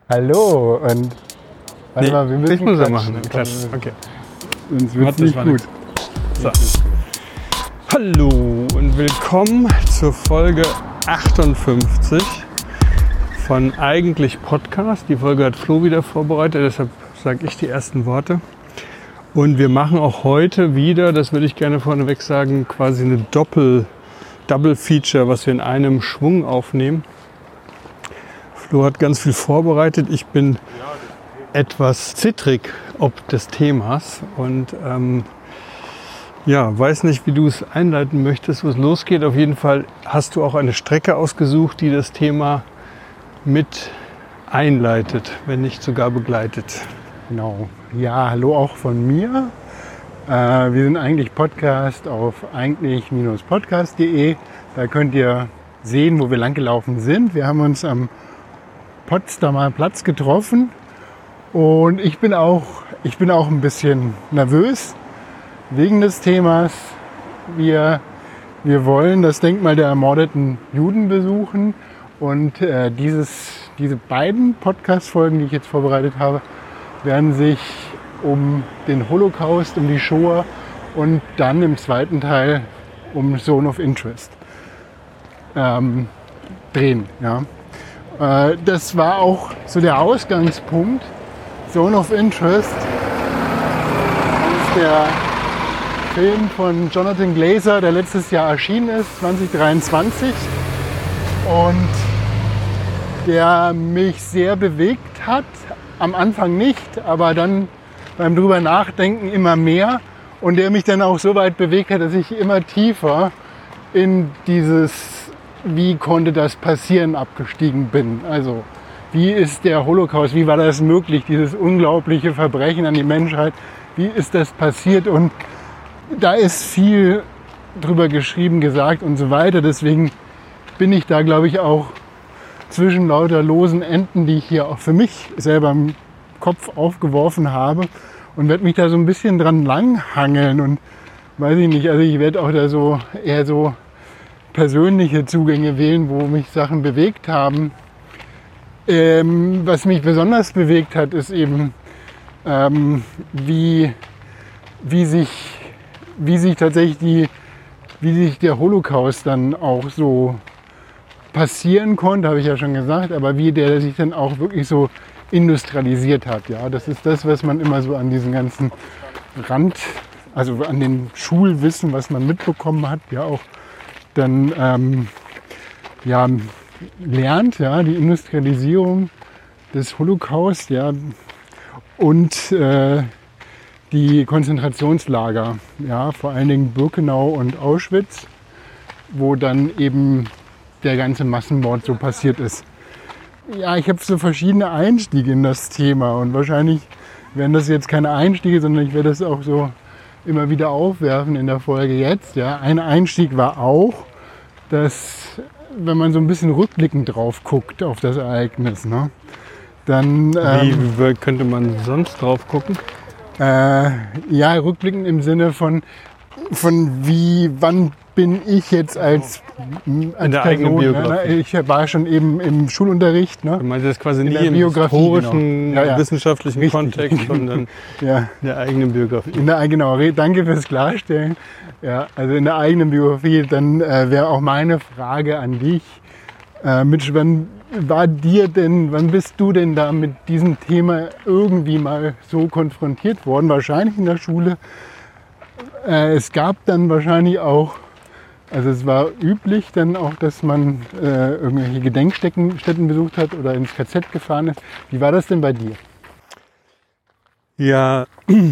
Hallo und warte mal, wir müssen ich muss ja machen. Klatschen. Okay. Sonst wird's nicht gut. So. Hallo und willkommen zur Folge 58 von Eigentlich Podcast. Die Folge hat Flo wieder vorbereitet, deshalb sage ich die ersten Worte. Und wir machen auch heute wieder, das würde ich gerne vorneweg sagen, quasi eine Double Feature, was wir in einem Schwung aufnehmen. Flo hat ganz viel vorbereitet. Ich bin etwas zittrig ob des Themas und weiß nicht, wie du es einleiten möchtest, wo es losgeht. Auf jeden Fall hast du auch eine Strecke ausgesucht, die das Thema mit einleitet, wenn nicht sogar begleitet. Genau. Ja, hallo auch von mir. Wir sind eigentlich Podcast auf eigentlich-podcast.de. Da könnt ihr sehen, wo wir langgelaufen sind. Wir haben uns am Potsdamer Platz getroffen und ich bin auch ein bisschen nervös wegen des Themas. Wir wollen das Denkmal der ermordeten Juden besuchen und diese beiden Podcast-Folgen, die ich jetzt vorbereitet habe, werden sich um den Holocaust, um die Shoah und dann im zweiten Teil um Zone of Interest drehen. Ja. Das war auch so der Ausgangspunkt. Zone of Interest ist der Film von Jonathan Glazer, der letztes Jahr erschienen ist, 2023. Und der mich sehr bewegt hat. Am Anfang nicht, aber dann beim drüber nachdenken immer mehr. Und der mich dann auch so weit bewegt hat, dass ich immer tiefer in dieses wie konnte das passieren abgestiegen bin. Also wie ist der Holocaust, wie war das möglich, dieses unglaubliche Verbrechen an die Menschheit, wie ist das passiert? Und da ist viel drüber geschrieben, gesagt und so weiter. Deswegen bin ich da, glaube ich, auch zwischen lauter losen Enden, die ich hier auch für mich selber im Kopf aufgeworfen habe und werde mich da so ein bisschen dran langhangeln und weiß ich nicht, also ich werde auch da so eher so persönliche Zugänge wählen, wo mich Sachen bewegt haben. Was mich besonders bewegt hat, ist eben, wie sich tatsächlich wie sich der Holocaust dann auch so passieren konnte, habe ich ja schon gesagt, aber wie der sich dann auch wirklich so industrialisiert hat. Ja, das ist das, was man immer so an diesen ganzen also an dem Schulwissen, was man mitbekommen hat, ja auch dann lernt, ja, die Industrialisierung des Holocaust, ja, und die Konzentrationslager, ja, vor allen Dingen Birkenau und Auschwitz, wo dann eben der ganze Massenmord so passiert ist. Ja, ich habe so verschiedene Einstiege in das Thema und wahrscheinlich werden das jetzt keine Einstiege, sondern ich werde das auch so immer wieder aufwerfen in der Folge jetzt. Ja. Ein Einstieg war auch, dass wenn man so ein bisschen rückblickend drauf guckt auf das Ereignis, ne, dann... Wie könnte man sonst drauf gucken? Rückblickend im Sinne von wann bin ich jetzt als in der eigenen Biografie. Ich war schon eben im Schulunterricht. Ne? Du meinst das quasi nie im Biografie, historischen, genau. wissenschaftlichen Richtig. Kontext, sondern in der eigenen Biografie. Danke fürs Klarstellen. Ja, also in der eigenen Biografie, dann wäre auch meine Frage an dich. Mitch, wann bist du denn da mit diesem Thema irgendwie mal so konfrontiert worden? Wahrscheinlich in der Schule. Es gab dann wahrscheinlich auch, also es war üblich dann auch, dass man irgendwelche Gedenkstätten besucht hat oder ins KZ gefahren ist. Wie war das denn bei dir? Ja,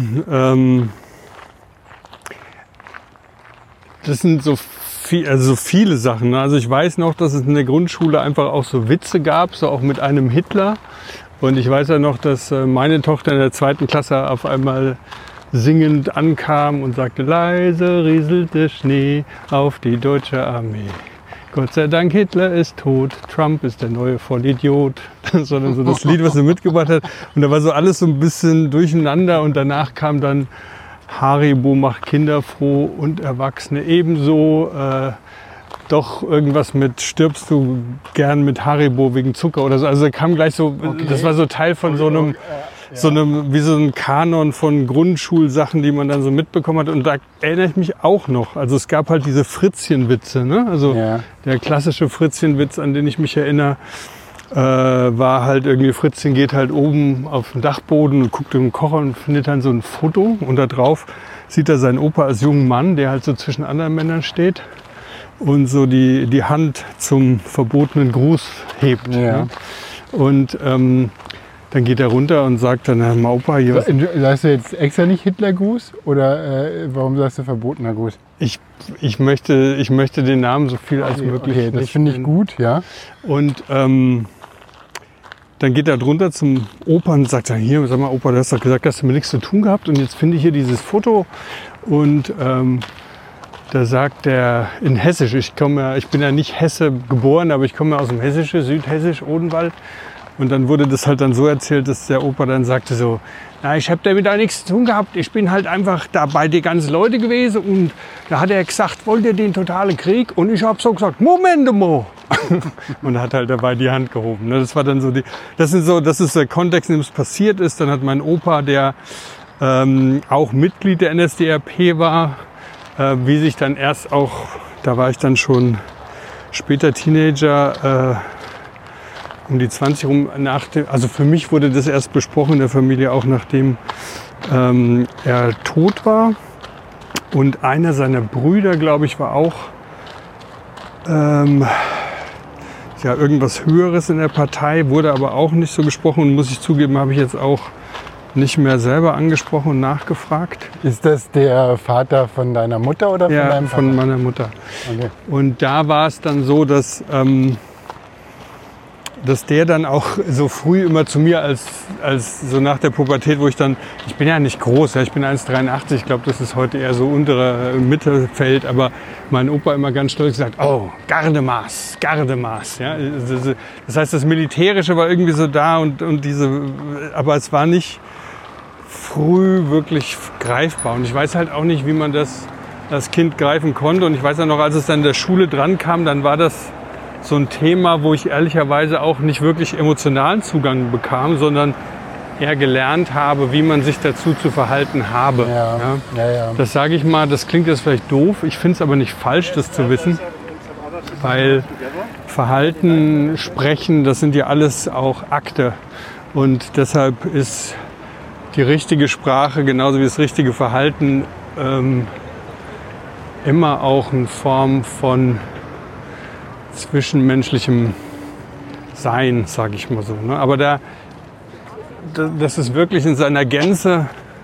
das sind so viele Sachen. Also ich weiß noch, dass es in der Grundschule einfach auch so Witze gab, so auch mit einem Hitler. Und ich weiß ja noch, dass meine Tochter in der 2. Klasse auf einmal singend ankam und sagte, leise rieselte Schnee auf die deutsche Armee. Gott sei Dank, Hitler ist tot, Trump ist der neue Vollidiot. Sondern so das Lied, was sie mitgebracht hat. Und da war so alles so ein bisschen durcheinander und danach kam dann Haribo macht Kinder froh und Erwachsene ebenso. doch irgendwas mit, stirbst du gern mit Haribo wegen Zucker oder so. Also da kam gleich so, das war so Teil von so einem, wie so ein Kanon von Grundschulsachen, die man dann so mitbekommen hat. Und da erinnere ich mich auch noch. Also es gab halt diese Fritzchenwitze, ne? Also der klassische Fritzchenwitz, an den ich mich erinnere, war halt irgendwie, Fritzchen geht halt oben auf den Dachboden und guckt im Kocher und findet dann so ein Foto. Und da drauf sieht er seinen Opa als jungen Mann, der halt so zwischen anderen Männern steht und so die Hand zum verbotenen Gruß hebt. Ja. Ne? Und dann geht er runter und sagt dann, Opa, hier... Sagst du jetzt extra nicht Hitlergruß oder warum sagst du verbotener Gruß? Ich möchte den Namen so viel als möglich. Okay, das finde ich gut, ja. Und dann geht er drunter zum Opa und sagt dann, hier, sag mal, Opa, du hast doch gesagt, hast du mit nichts zu tun gehabt und jetzt finde ich hier dieses Foto und da sagt er in Hessisch, ich bin ja nicht Hesse geboren, aber ich komme ja aus dem Hessische, Südhessisch, Odenwald. Und dann wurde das halt dann so erzählt, dass der Opa dann sagte so, na, ich habe damit auch nichts zu tun gehabt. Ich bin halt einfach da bei den ganzen Leuten gewesen und da hat er gesagt, wollt ihr den totalen Krieg? Und ich habe so gesagt, Moment mal. Und hat halt dabei die Hand gehoben. Das war dann so das ist der Kontext, in dem es passiert ist. Dann hat mein Opa, der auch Mitglied der NSDAP war, wie sich dann erst auch, da war ich dann schon später Teenager, um die 20 rum, also für mich wurde das erst besprochen in der Familie, auch nachdem er tot war. Und einer seiner Brüder, glaube ich, war auch irgendwas Höheres in der Partei, wurde aber auch nicht so gesprochen. Und muss ich zugeben, habe ich jetzt auch nicht mehr selber angesprochen und nachgefragt. Ist das der Vater von deiner Mutter oder von deinem Vater? Von meiner Mutter. Okay. Und da war es dann so, dass der dann auch so früh immer zu mir als so nach der Pubertät, wo ich bin ja nicht groß, ich bin 1,83, ich glaube, das ist heute eher so unterer Mittelfeld, aber mein Opa immer ganz stolz gesagt, oh, Gardemaß. Ja? Das heißt, das Militärische war irgendwie so da und aber es war nicht früh wirklich greifbar und ich weiß halt auch nicht, wie man das als Kind greifen konnte und ich weiß auch noch, als es dann in der Schule dran kam, dann war das so ein Thema, wo ich ehrlicherweise auch nicht wirklich emotionalen Zugang bekam, sondern eher gelernt habe, wie man sich dazu zu verhalten habe. Ja. Das sage ich mal, das klingt jetzt vielleicht doof, ich finde es aber nicht falsch, das zu wissen, weil Verhalten, Sprechen, das sind ja alles auch Akte und deshalb ist die richtige Sprache genauso wie das richtige Verhalten immer auch eine Form von zwischenmenschlichem Sein, sage ich mal so. Ne? Aber das ist wirklich in seiner Gänze,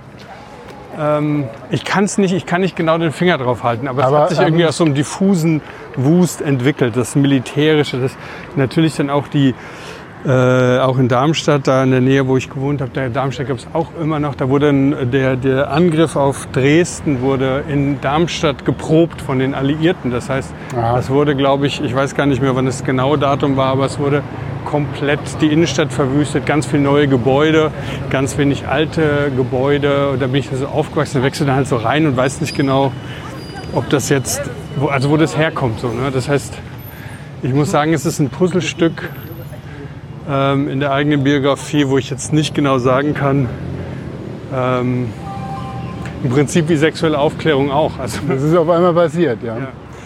ich kann nicht genau den Finger drauf halten, aber es hat sich irgendwie aus so einem diffusen Wust entwickelt. Das Militärische, das natürlich dann auch auch in Darmstadt, da in der Nähe, wo ich gewohnt habe, in Darmstadt gab es auch immer noch, da wurde der Angriff auf Dresden wurde in Darmstadt geprobt von den Alliierten. Das heißt, das wurde, glaube ich weiß gar nicht mehr, wann das genaue Datum war, aber es wurde komplett die Innenstadt verwüstet, ganz viele neue Gebäude, ganz wenig alte Gebäude. Und da bin ich so aufgewachsen, wechsel dann halt so rein und weiß nicht genau, ob das jetzt, wo das herkommt. So, ne? Das heißt, ich muss sagen, es ist ein Puzzlestück in der eigenen Biografie, wo ich jetzt nicht genau sagen kann, im Prinzip wie sexuelle Aufklärung auch. Also, das ist auf einmal passiert, ja.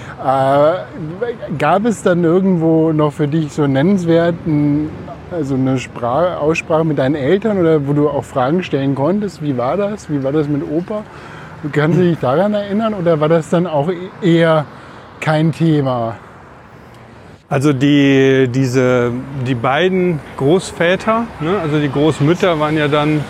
Gab es dann irgendwo noch für dich so nennenswert eine Aussprache mit deinen Eltern oder wo du auch Fragen stellen konntest? Wie war das? Wie war das mit Opa? Kannst du dich daran erinnern oder war das dann auch eher kein Thema? Also die beiden Großväter, ne, also die Großmütter waren ja dann,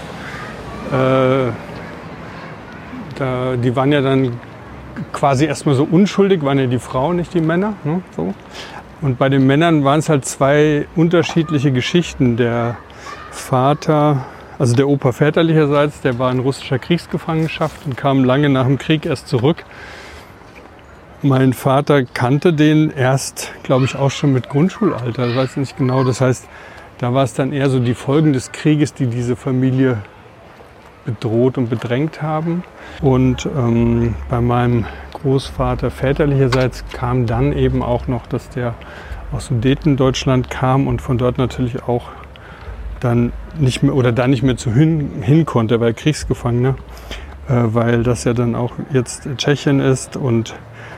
die waren ja dann quasi erstmal so unschuldig, waren ja die Frauen, nicht die Männer. Ne, so. Und bei den Männern waren es halt zwei unterschiedliche Geschichten. Der Vater, also der Opa väterlicherseits, der war in russischer Kriegsgefangenschaft und kam lange nach dem Krieg erst zurück. Mein Vater kannte den erst, glaube ich, auch schon mit Grundschulalter. Ich weiß nicht genau. Das heißt, da war es dann eher so die Folgen des Krieges, die diese Familie bedroht und bedrängt haben. Und bei meinem Großvater väterlicherseits kam dann eben auch noch, dass der aus Sudetendeutschland kam und von dort natürlich auch dann nicht mehr oder da nicht mehr hin konnte, weil Kriegsgefangener, weil das ja dann auch jetzt Tschechien ist und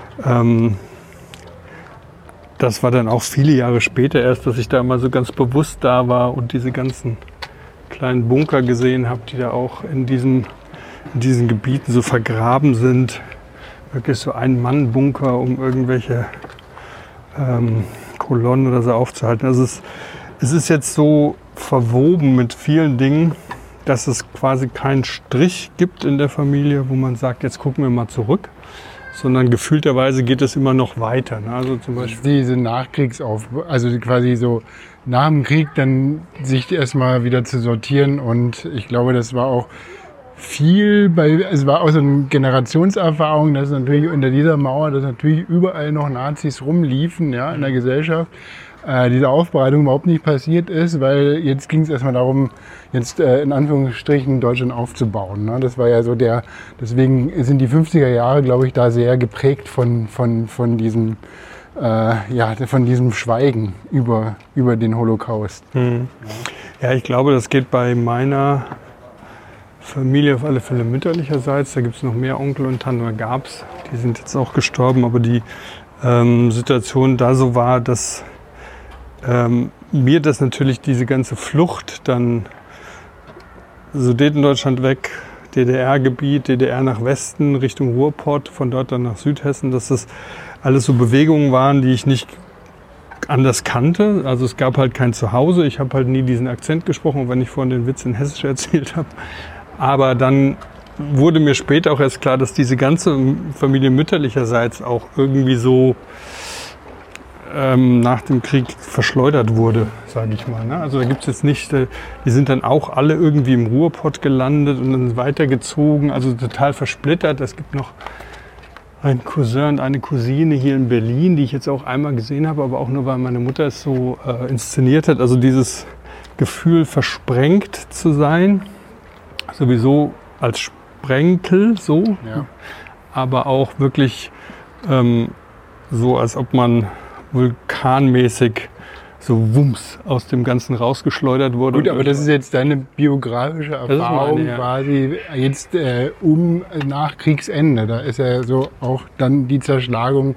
das war dann auch viele Jahre später erst, dass ich da mal so ganz bewusst da war und diese ganzen kleinen Bunker gesehen habe, die da auch in diesen Gebieten so vergraben sind. Wirklich so Ein-Mann-Bunker, um irgendwelche Kolonnen oder so aufzuhalten. Also es ist jetzt so verwoben mit vielen Dingen, dass es quasi keinen Strich gibt in der Familie, wo man sagt, jetzt gucken wir mal zurück, sondern gefühlterweise geht es immer noch weiter. Ne? Also zum Beispiel diese also quasi so nach dem Krieg dann sich erstmal wieder zu sortieren, und ich glaube, das war auch es war auch so eine Generationserfahrung, dass natürlich unter dieser Mauer, dass natürlich überall noch Nazis rumliefen, ja, in der Gesellschaft. Diese Aufbereitung überhaupt nicht passiert ist, weil jetzt ging es erstmal darum, jetzt in Anführungsstrichen Deutschland aufzubauen. Ne? Das war ja so deswegen sind die 50er Jahre, glaube ich, da sehr geprägt von diesem Schweigen über den Holocaust. Ja, ich glaube, das geht bei meiner Familie auf alle Fälle mütterlicherseits. Da gibt es noch mehr Onkel und Tanten, oder gab's. Die sind jetzt auch gestorben, aber die Situation da so war, dass mir das natürlich diese ganze Flucht dann Sudetendeutschland weg, DDR-Gebiet, DDR nach Westen, Richtung Ruhrpott, von dort dann nach Südhessen, dass das alles so Bewegungen waren, die ich nicht anders kannte. Also es gab halt kein Zuhause, ich habe halt nie diesen Akzent gesprochen, wenn ich vorhin den Witz in Hessisch erzählt habe. Aber dann wurde mir später auch erst klar, dass diese ganze Familie mütterlicherseits auch irgendwie so nach dem Krieg verschleudert wurde, sage ich mal. Ne? Also da gibt es jetzt nicht, die sind dann auch alle irgendwie im Ruhrpott gelandet und dann weitergezogen, also total versplittert. Es gibt noch einen Cousin und eine Cousine hier in Berlin, die ich jetzt auch einmal gesehen habe, aber auch nur, weil meine Mutter es so inszeniert hat. Also dieses Gefühl, versprengt zu sein, sowieso als Sprenkel so, ja. Aber auch wirklich so, als ob man vulkanmäßig so wumms aus dem Ganzen rausgeschleudert wurde. Gut, aber das ist jetzt deine biografische Erfahrung quasi jetzt nach Kriegsende. Da ist ja so auch dann die Zerschlagung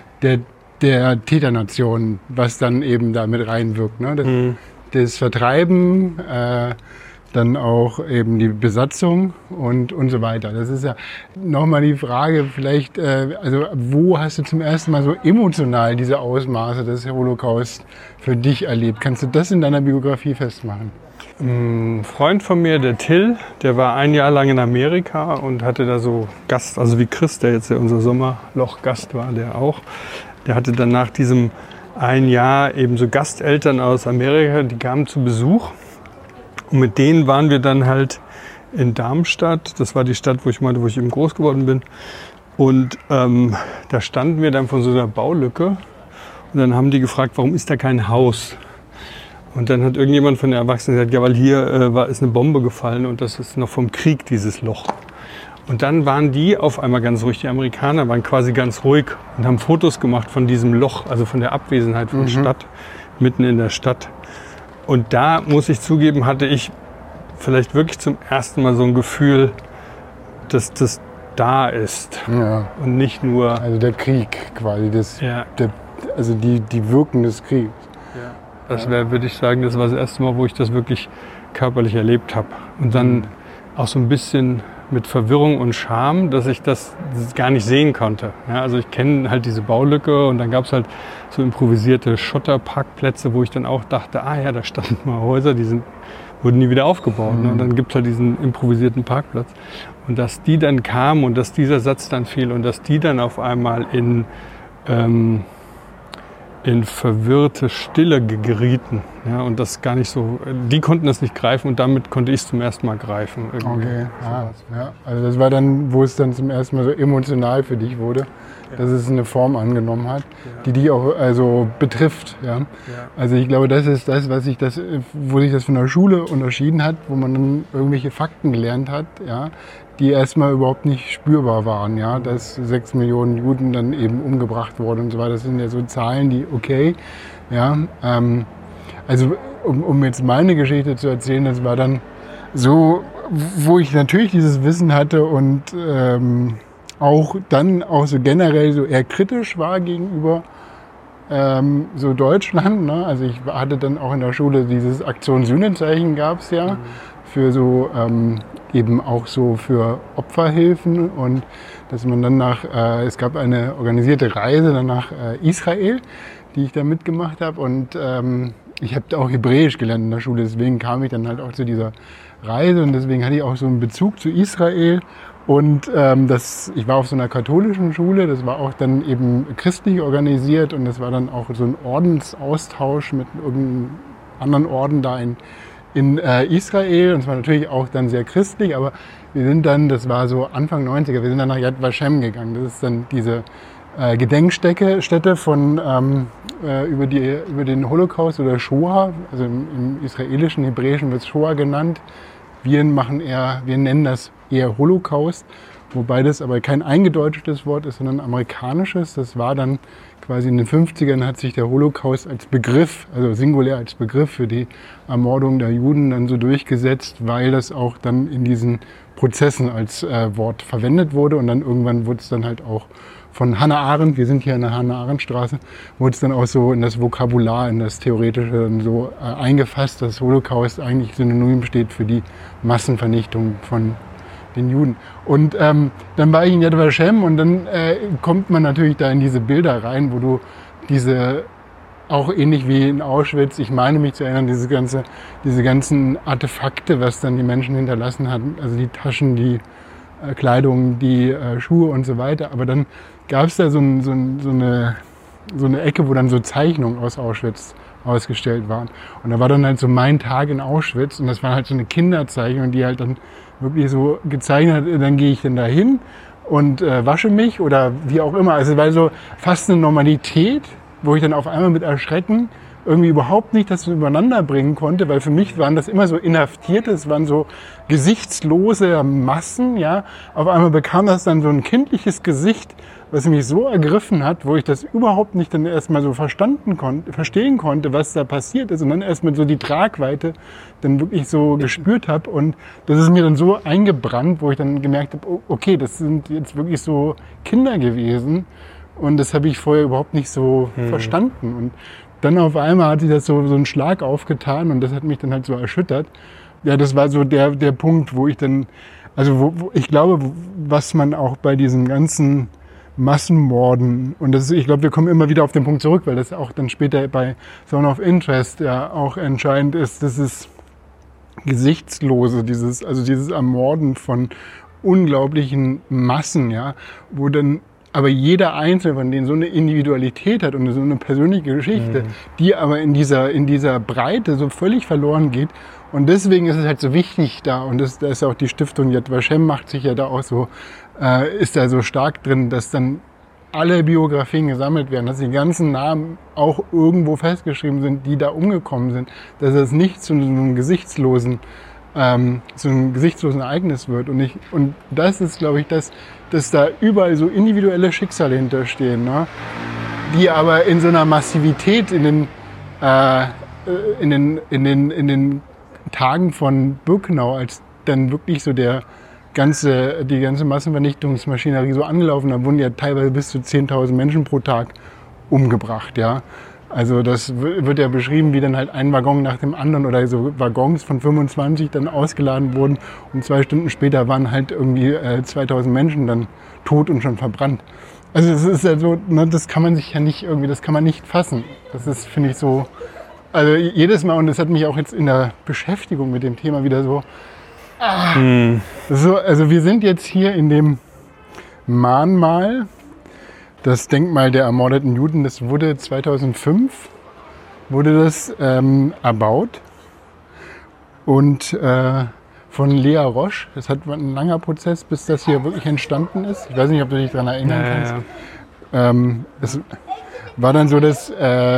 der Täternation, was dann eben da mit reinwirkt. Ne? Das Vertreiben, dann auch eben die Besatzung und so weiter. Das ist ja nochmal die Frage, vielleicht, also wo hast du zum ersten Mal so emotional diese Ausmaße des Holocaust für dich erlebt? Kannst du das in deiner Biografie festmachen? Ein Freund von mir, der Till, der war ein Jahr lang in Amerika und hatte da so Gast, also wie Chris, der jetzt ja unser Sommerloch-Gast war, der hatte dann nach diesem ein Jahr eben so Gasteltern aus Amerika, die kamen zu Besuch. Und mit denen waren wir dann halt in Darmstadt. Das war die Stadt, wo ich eben groß geworden bin. Und da standen wir dann vor so einer Baulücke. Und dann haben die gefragt, warum ist da kein Haus? Und dann hat irgendjemand von den Erwachsenen gesagt, ja, weil hier ist eine Bombe gefallen und das ist noch vom Krieg, dieses Loch. Und dann waren die auf einmal ganz ruhig. Die Amerikaner waren quasi ganz ruhig und haben Fotos gemacht von diesem Loch, also von der Abwesenheit von Stadt, mitten in der Stadt. Und da, muss ich zugeben, hatte ich vielleicht wirklich zum ersten Mal so ein Gefühl, dass das da ist. Ja. Und nicht nur... Also der Krieg quasi, also die Wirken des Krieges. Ja. Das wäre, würde ich sagen, das war das erste Mal, wo ich das wirklich körperlich erlebt habe. Und dann auch so ein bisschen mit Verwirrung und Scham, dass ich das gar nicht sehen konnte. Ja, also ich kenne halt diese Baulücke und dann gab es halt so improvisierte Schotterparkplätze, wo ich dann auch dachte, da standen mal Häuser, wurden nie wieder aufgebaut. Ne? Und dann gibt es halt diesen improvisierten Parkplatz. Und dass die dann kamen und dass dieser Satz dann fiel und dass die dann auf einmal in verwirrte Stille gerieten. Ja, und das gar nicht so, die konnten das nicht greifen und damit konnte ich es zum ersten Mal greifen. Irgendwie. Okay, ja. Also das war dann, wo es dann zum ersten Mal so emotional für dich wurde, dass es eine Form angenommen hat, die dich auch also betrifft. Ja? Also ich glaube, das ist das, wo sich das von der Schule unterschieden hat, wo man dann irgendwelche Fakten gelernt hat, ja, die erstmal überhaupt nicht spürbar waren. Ja? Dass 6 Millionen Juden dann eben umgebracht wurden und so weiter. Das sind ja so Zahlen, die okay, ja, also um jetzt meine Geschichte zu erzählen, das war dann so, wo ich natürlich dieses Wissen hatte und auch so generell so eher kritisch war gegenüber so Deutschland. Ne? Also ich hatte dann auch in der Schule dieses Aktion Sühnezeichen gab es ja für so eben auch so für Opferhilfen und dass man dann es gab eine organisierte Reise dann nach Israel, die ich da mitgemacht habe und ich habe auch Hebräisch gelernt in der Schule, deswegen kam ich dann halt auch zu dieser Reise und deswegen hatte ich auch so einen Bezug zu Israel und ich war auf so einer katholischen Schule, das war auch dann eben christlich organisiert und das war dann auch so ein Ordensaustausch mit irgendeinem anderen Orden da in Israel und es war natürlich auch dann sehr christlich, aber wir sind dann, das war so Anfang 90er, wir sind dann nach Yad Vashem gegangen, das ist dann diese Gedenkstätte von über den Holocaust oder Shoah, also im israelischen, hebräischen wird es Shoah genannt. Wir nennen das eher Holocaust, wobei das aber kein eingedeutschtes Wort ist, sondern ein amerikanisches. Das war dann quasi in den 50ern hat sich der Holocaust als Begriff, also singulär als Begriff für die Ermordung der Juden dann so durchgesetzt, weil das auch dann in diesen Prozessen als Wort verwendet wurde und dann irgendwann wurde es dann halt auch von Hannah Arendt, wir sind hier in der Hannah-Arendt-Straße, wurde es dann auch so in das Vokabular, in das Theoretische so eingefasst, dass Holocaust eigentlich synonym steht für die Massenvernichtung von den Juden. Und dann war ich in Yad Vashem und dann kommt man natürlich da in diese Bilder rein, wo du auch ähnlich wie in Auschwitz, ich meine mich zu erinnern, diese ganzen Artefakte, was dann die Menschen hinterlassen hatten, also die Taschen, die Kleidung, die Schuhe und so weiter. Aber dann gab es da so eine Ecke, wo dann so Zeichnungen aus Auschwitz ausgestellt waren. Und da war dann halt so mein Tag in Auschwitz und das war halt so eine Kinderzeichnung, die halt dann wirklich so gezeichnet hat, dann gehe ich dann da hin und wasche mich oder wie auch immer. Also es war so fast eine Normalität, wo ich dann auf einmal mit Erschrecken irgendwie überhaupt nicht das übereinander bringen konnte, weil für mich waren das immer so Inhaftierte, es waren so gesichtslose Massen, ja. Auf einmal bekam das dann so ein kindliches Gesicht, was mich so ergriffen hat, wo ich das überhaupt nicht dann erstmal so verstehen konnte, was da passiert ist und dann erstmal so die Tragweite dann wirklich so gespürt habe und das ist mir dann so eingebrannt, wo ich dann gemerkt habe, okay, das sind jetzt wirklich so Kinder gewesen und das habe ich vorher überhaupt nicht so verstanden und dann auf einmal hat sich das so einen Schlag aufgetan und das hat mich dann halt so erschüttert. Ja, das war so der Punkt, wo ich dann, also wo ich glaube, was man auch bei diesen ganzen Massenmorden, und ich glaube, wir kommen immer wieder auf den Punkt zurück, weil das auch dann später bei Zone of Interest ja auch entscheidend ist, dieses Gesichtslose, dieses Ermorden von unglaublichen Massen, ja, wo dann aber jeder Einzelne von denen so eine Individualität hat und so eine persönliche Geschichte, die aber in dieser Breite so völlig verloren geht. Und deswegen ist es halt so wichtig da, und da ist auch die Stiftung Yad Vashem macht sich ja da auch so, ist da so stark drin, dass dann alle Biografien gesammelt werden, dass die ganzen Namen auch irgendwo festgeschrieben sind, die da umgekommen sind, dass es nicht zu einem gesichtslosen Ereignis wird. Und das ist, glaube ich, dass da überall so individuelle Schicksale hinterstehen, ne? Die aber in so einer Massivität in den Tagen von Birkenau, als dann wirklich so die ganze Massenvernichtungsmaschinerie so angelaufen, da wurden ja teilweise bis zu 10.000 Menschen pro Tag umgebracht, ja. Also das wird ja beschrieben, wie dann halt ein Waggon nach dem anderen oder so Waggons von 25 dann ausgeladen wurden und 2 Stunden später waren halt irgendwie 2.000 Menschen dann tot und schon verbrannt. Also es ist ja so, ne, das kann man sich ja nicht irgendwie, das kann man nicht fassen. Das ist, finde ich, so, also jedes Mal, und das hat mich auch jetzt in der Beschäftigung mit dem Thema wieder so, also wir sind jetzt hier in dem Mahnmal, das Denkmal der ermordeten Juden, das wurde 2005 wurde das erbaut und von Lea Roche. Das hat ein langer Prozess, bis das hier wirklich entstanden ist. Ich weiß nicht, ob du dich daran erinnern kannst. Es war dann so, dass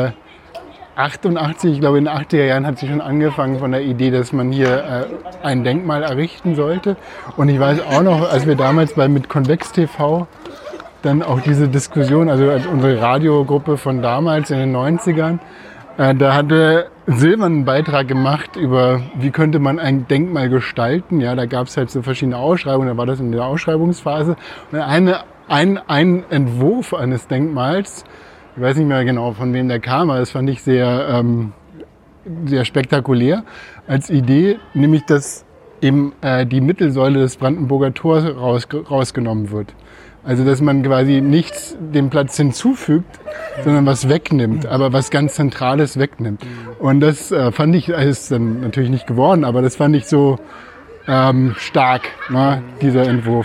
88, ich glaube in den 80er Jahren hat sie schon angefangen von der Idee, dass man hier ein Denkmal errichten sollte. Und ich weiß auch noch, als wir damals mit Convex TV dann auch diese Diskussion, also unsere Radiogruppe von damals in den 90ern, da hatte Silvan einen Beitrag gemacht über, wie könnte man ein Denkmal gestalten. Ja, da gab es halt so verschiedene Ausschreibungen, da war das in der Ausschreibungsphase. Und ein Entwurf eines Denkmals, ich weiß nicht mehr genau, von wem der kam, aber das fand ich sehr, sehr spektakulär als Idee, nämlich dass eben die Mittelsäule des Brandenburger Tors rausgenommen wird. Also dass man quasi nichts dem Platz hinzufügt, sondern was wegnimmt, aber was ganz Zentrales wegnimmt. Und das fand ich, ist dann natürlich nicht geworden, aber das fand ich so stark, ne, dieser Entwurf.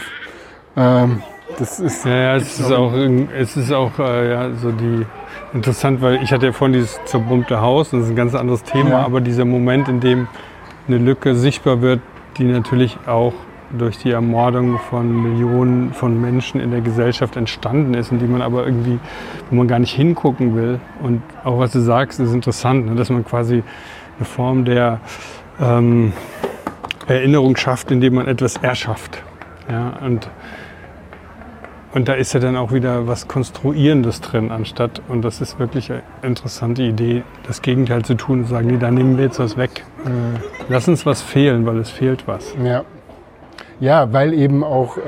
Das ist, es ist auch so die interessant, weil ich hatte ja vorhin dieses zerbombte Haus, das ist ein ganz anderes Thema, aber dieser Moment, in dem eine Lücke sichtbar wird, die natürlich auch durch die Ermordung von Millionen von Menschen in der Gesellschaft entstanden ist und die man aber irgendwie, wo man gar nicht hingucken will. Und auch was du sagst, ist interessant, ne, dass man quasi eine Form der Erinnerung schafft, indem man etwas erschafft. Ja, und da ist ja dann auch wieder was Konstruierendes drin, anstatt, und das ist wirklich eine interessante Idee, das Gegenteil zu tun und zu sagen, nee, da nehmen wir jetzt was weg. Lass uns was fehlen, weil es fehlt was. Ja, weil eben auch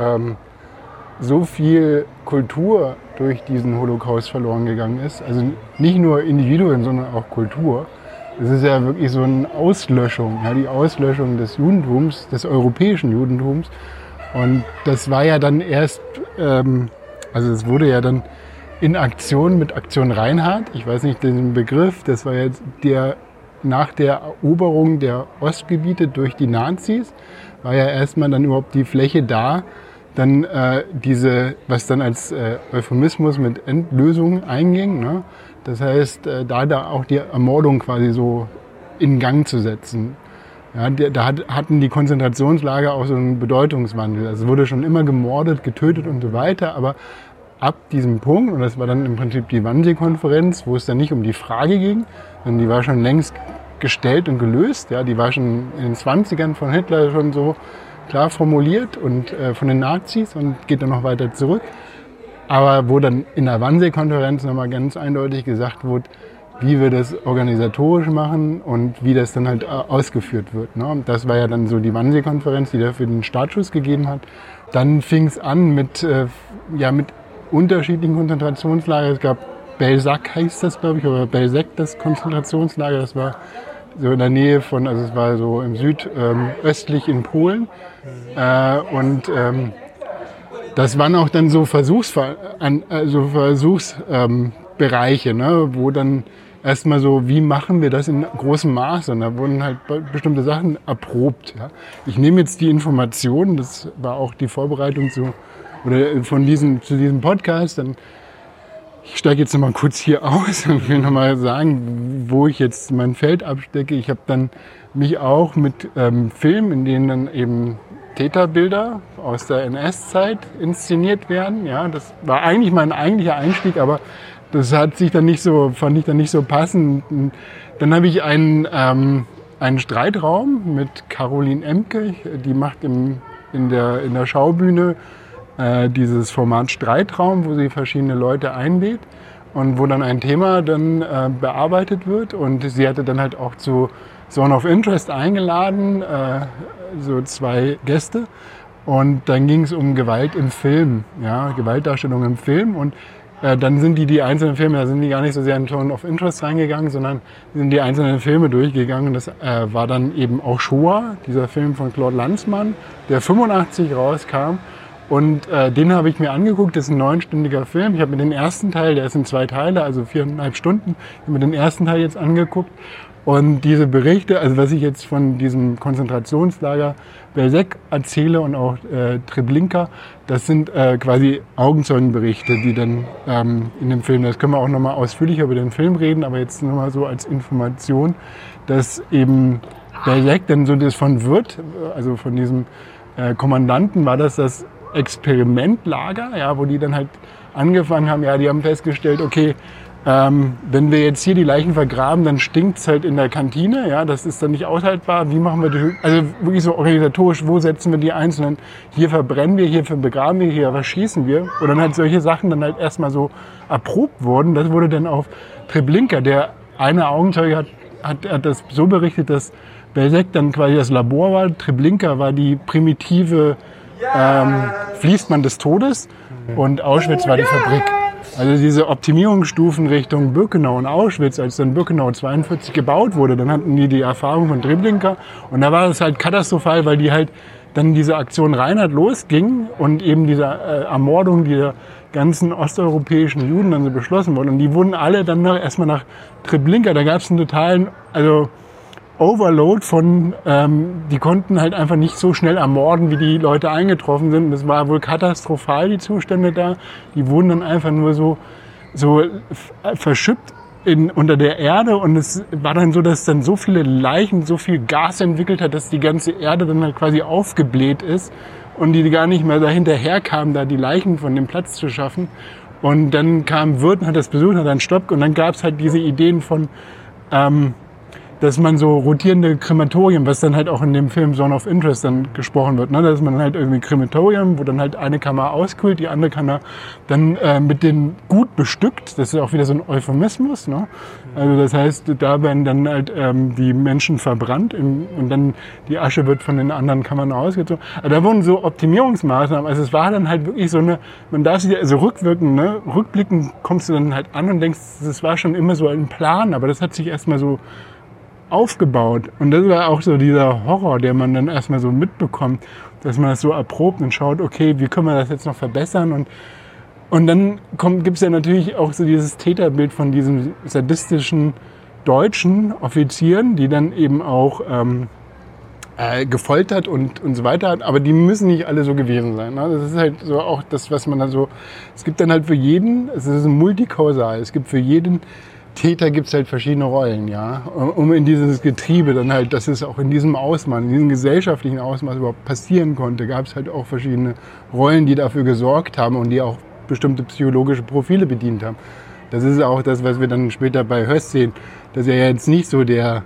so viel Kultur durch diesen Holocaust verloren gegangen ist. Also nicht nur Individuen, sondern auch Kultur. Es ist ja wirklich so eine Auslöschung, ja, die Auslöschung des Judentums, des europäischen Judentums. Und das war ja dann erst, also es wurde ja dann in Aktion mit Aktion Reinhardt, ich weiß nicht den Begriff, das war jetzt nach der Eroberung der Ostgebiete durch die Nazis, war ja erstmal dann überhaupt die Fläche da, dann was dann als Euphemismus mit Endlösung einging, ne? Das heißt, da auch die Ermordung quasi so in Gang zu setzen. Ja, hatten die Konzentrationslager auch so einen Bedeutungswandel. Also es wurde schon immer gemordet, getötet und so weiter, aber ab diesem Punkt, und das war dann im Prinzip die Wannsee-Konferenz, wo es dann nicht um die Frage ging, sondern die war schon längst gestellt und gelöst. Ja, die war schon in den 20ern von Hitler schon so klar formuliert und von den Nazis und geht dann noch weiter zurück. Aber wo dann in der Wannsee-Konferenz nochmal ganz eindeutig gesagt wurde, wie wir das organisatorisch machen und wie das dann halt ausgeführt wird. Ne? Und das war ja dann so die Wannsee-Konferenz, die dafür den Startschuss gegeben hat. Dann fing es an mit unterschiedlichen Konzentrationslagern. Es gab Belzec heißt das, glaube ich, oder Belzec, das Konzentrationslager. Das war so in der Nähe von, also es war so im südöstlich in Polen. Das waren auch dann so Versuchsbereiche, ne, wo dann erstmal so, wie machen wir das in großem Maße? Und da wurden halt bestimmte Sachen erprobt. Ja. Ich nehme jetzt die Informationen, das war auch die Vorbereitung zu diesem Podcast. Ich steige jetzt noch mal kurz hier aus und will noch mal sagen, wo ich jetzt mein Feld abstecke. Ich habe dann mich auch mit Filmen, in denen dann eben Täterbilder aus der NS-Zeit inszeniert werden. Ja, das war eigentlich mein eigentlicher Einstieg, aber das fand ich dann nicht so passend. Dann habe ich einen Streitraum mit Caroline Emke, die macht in der Schaubühne dieses Format Streitraum, wo sie verschiedene Leute einlädt und wo dann ein Thema dann bearbeitet wird. Und sie hatte dann halt auch zu Zone of Interest eingeladen, so 2 Gäste. Und dann ging es um Gewalt im Film, ja, Gewaltdarstellung im Film. Und dann sind die einzelnen Filme, da sind die gar nicht so sehr in Zone of Interest reingegangen, sondern sind die einzelnen Filme durchgegangen. Das war dann eben auch Shoah, dieser Film von Claude Lanzmann, der 85 rauskam. Und den habe ich mir angeguckt, das ist ein 9-stündiger Film. Ich habe mir den ersten Teil, der ist in 2 Teile, also 4,5 Stunden, ich habe mir den ersten Teil jetzt angeguckt. Und diese Berichte, also was ich jetzt von diesem Konzentrationslager Belzec erzähle und auch Treblinka, das sind quasi Augenzeugenberichte, die dann in dem Film, das können wir auch nochmal ausführlicher über den Film reden, aber jetzt nochmal so als Information, dass eben Belzec dann so das von Wirth, also von diesem Kommandanten, war das Experimentlager, ja, wo die dann halt angefangen haben, ja, die haben festgestellt, okay, wenn wir jetzt hier die Leichen vergraben, dann stinkt es halt in der Kantine, ja, das ist dann nicht aushaltbar. Wie machen wir das? Also wirklich so organisatorisch, wo setzen wir die Einzelnen? Hier verbrennen wir, hier begraben wir, hier verschießen wir. Und dann halt solche Sachen dann halt erstmal so erprobt wurden. Das wurde dann auf Treblinka, der eine Augenzeuge hat das so berichtet, dass Belzec dann quasi das Labor war, Treblinka war die primitive Fließband des Todes und Auschwitz war die Fabrik. Also diese Optimierungsstufen Richtung Birkenau und Auschwitz, als dann Birkenau 42 gebaut wurde, dann hatten die Erfahrung von Treblinka und da war es halt katastrophal, weil die halt dann diese Aktion Reinhard losging und eben diese Ermordung dieser ganzen osteuropäischen Juden dann so beschlossen wurde. Und die wurden alle dann erstmal nach Treblinka, da gab es einen totalen, Overload von, die konnten halt einfach nicht so schnell ermorden, wie die Leute eingetroffen sind. Das war wohl katastrophal, die Zustände da. Die wurden dann einfach nur so verschüppt unter der Erde. Und es war dann so, dass dann so viele Leichen, so viel Gas entwickelt hat, dass die ganze Erde dann halt quasi aufgebläht ist. Und die gar nicht mehr dahinterher kamen, da die Leichen von dem Platz zu schaffen. Und dann kam Wirth und hat das besucht, hat einen Stopp. Und dann gab es halt diese Ideen von, dass man so rotierende Krematorien, was dann halt auch in dem Film Zone of Interest dann gesprochen wird, ne? Dass man halt irgendwie Krematorium, wo dann halt eine Kammer auskühlt, die andere Kammer dann mit den gut bestückt. Das ist auch wieder so ein Euphemismus, ne? Also das heißt, da werden dann halt die Menschen verbrannt und dann die Asche wird von den anderen Kammern ausgezogen. Also da wurden so Optimierungsmaßnahmen. Also es war dann halt wirklich so eine, man darf sich also rückblickend kommst du dann halt an und denkst, das war schon immer so ein Plan, aber das hat sich erstmal so aufgebaut. Und das war auch so dieser Horror, der man dann erstmal so mitbekommt, dass man das so erprobt und schaut, okay, wie können wir das jetzt noch verbessern? Und dann gibt es ja natürlich auch so dieses Täterbild von diesen sadistischen deutschen Offizieren, die dann eben auch gefoltert und so weiter. Aber die müssen nicht alle so gewesen sein. Ne? Das ist halt so auch das, was man da so... Es gibt dann halt für jeden, es ist ein multikausal, es gibt für jeden Täter gibt es halt verschiedene Rollen, ja, um in dieses Getriebe dann halt, dass es auch in diesem Ausmaß, in diesem gesellschaftlichen Ausmaß überhaupt passieren konnte, gab es halt auch verschiedene Rollen, die dafür gesorgt haben und die auch bestimmte psychologische Profile bedient haben. Das ist auch das, was wir dann später bei Höss sehen, dass er jetzt nicht so der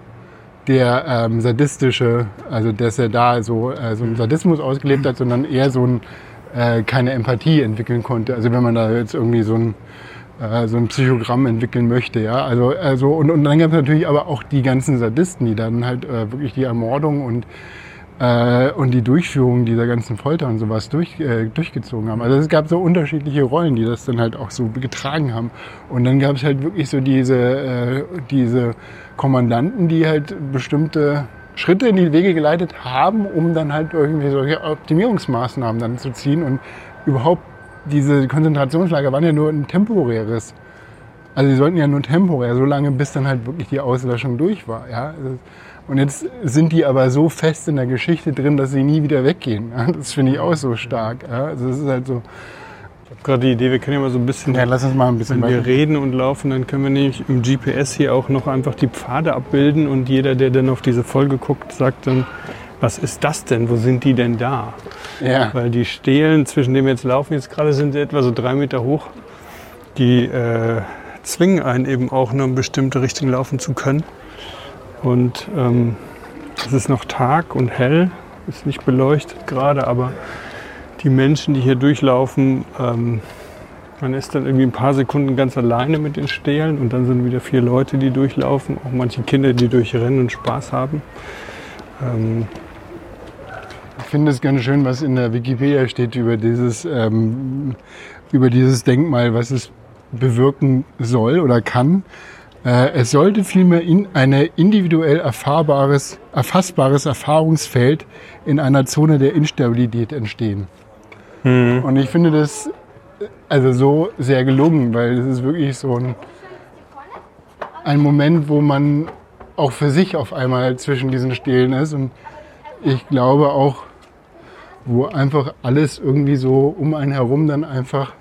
sadistische, also dass er da so einen Sadismus ausgelebt hat, sondern eher so keine Empathie entwickeln konnte. Also wenn man da jetzt irgendwie so ein Psychogramm entwickeln möchte, ja. Also und dann gab es natürlich aber auch die ganzen Sadisten, die dann halt wirklich die Ermordung und die Durchführung dieser ganzen Folter und sowas durchgezogen haben. Also es gab so unterschiedliche Rollen, die das dann halt auch so getragen haben. Und dann gab es halt wirklich so diese Kommandanten, die halt bestimmte Schritte in die Wege geleitet haben, um dann halt irgendwie solche Optimierungsmaßnahmen dann zu ziehen und überhaupt diese Konzentrationslager waren ja nur ein temporäres. Also die sollten ja nur temporär, so lange bis dann halt wirklich die Auslöschung durch war. Ja? Und jetzt sind die aber so fest in der Geschichte drin, dass sie nie wieder weggehen. Ja? Das finde ich auch so stark. Ja? Also das ist halt so. Ich habe gerade die Idee, wir können ja mal so ein bisschen, lass uns mal ein bisschen wenn wir reden und laufen, dann können wir nämlich im GPS hier auch noch einfach die Pfade abbilden und jeder, der dann auf diese Folge guckt, sagt dann, was ist das denn? Wo sind die denn da? Ja. Weil die Stelen, zwischen denen wir jetzt laufen, jetzt gerade sind etwa so 3 Meter hoch. Die zwingen einen eben auch nur in bestimmte Richtung laufen zu können. Und es ist noch Tag und hell, ist nicht beleuchtet gerade, aber die Menschen, die hier durchlaufen, man ist dann irgendwie ein paar Sekunden ganz alleine mit den Stelen und dann sind wieder 4 Leute, die durchlaufen, auch manche Kinder, die durchrennen und Spaß haben. Ich finde es ganz schön, was in der Wikipedia steht über dieses Denkmal, was es bewirken soll oder kann. Es sollte vielmehr ein individuell erfassbares Erfahrungsfeld in einer Zone der Instabilität entstehen. Und ich finde das also so sehr gelungen, weil es ist wirklich so ein Moment, wo man auch für sich auf einmal zwischen diesen Stelen ist. Und ich glaube auch, wo einfach alles irgendwie so um einen herum dann einfach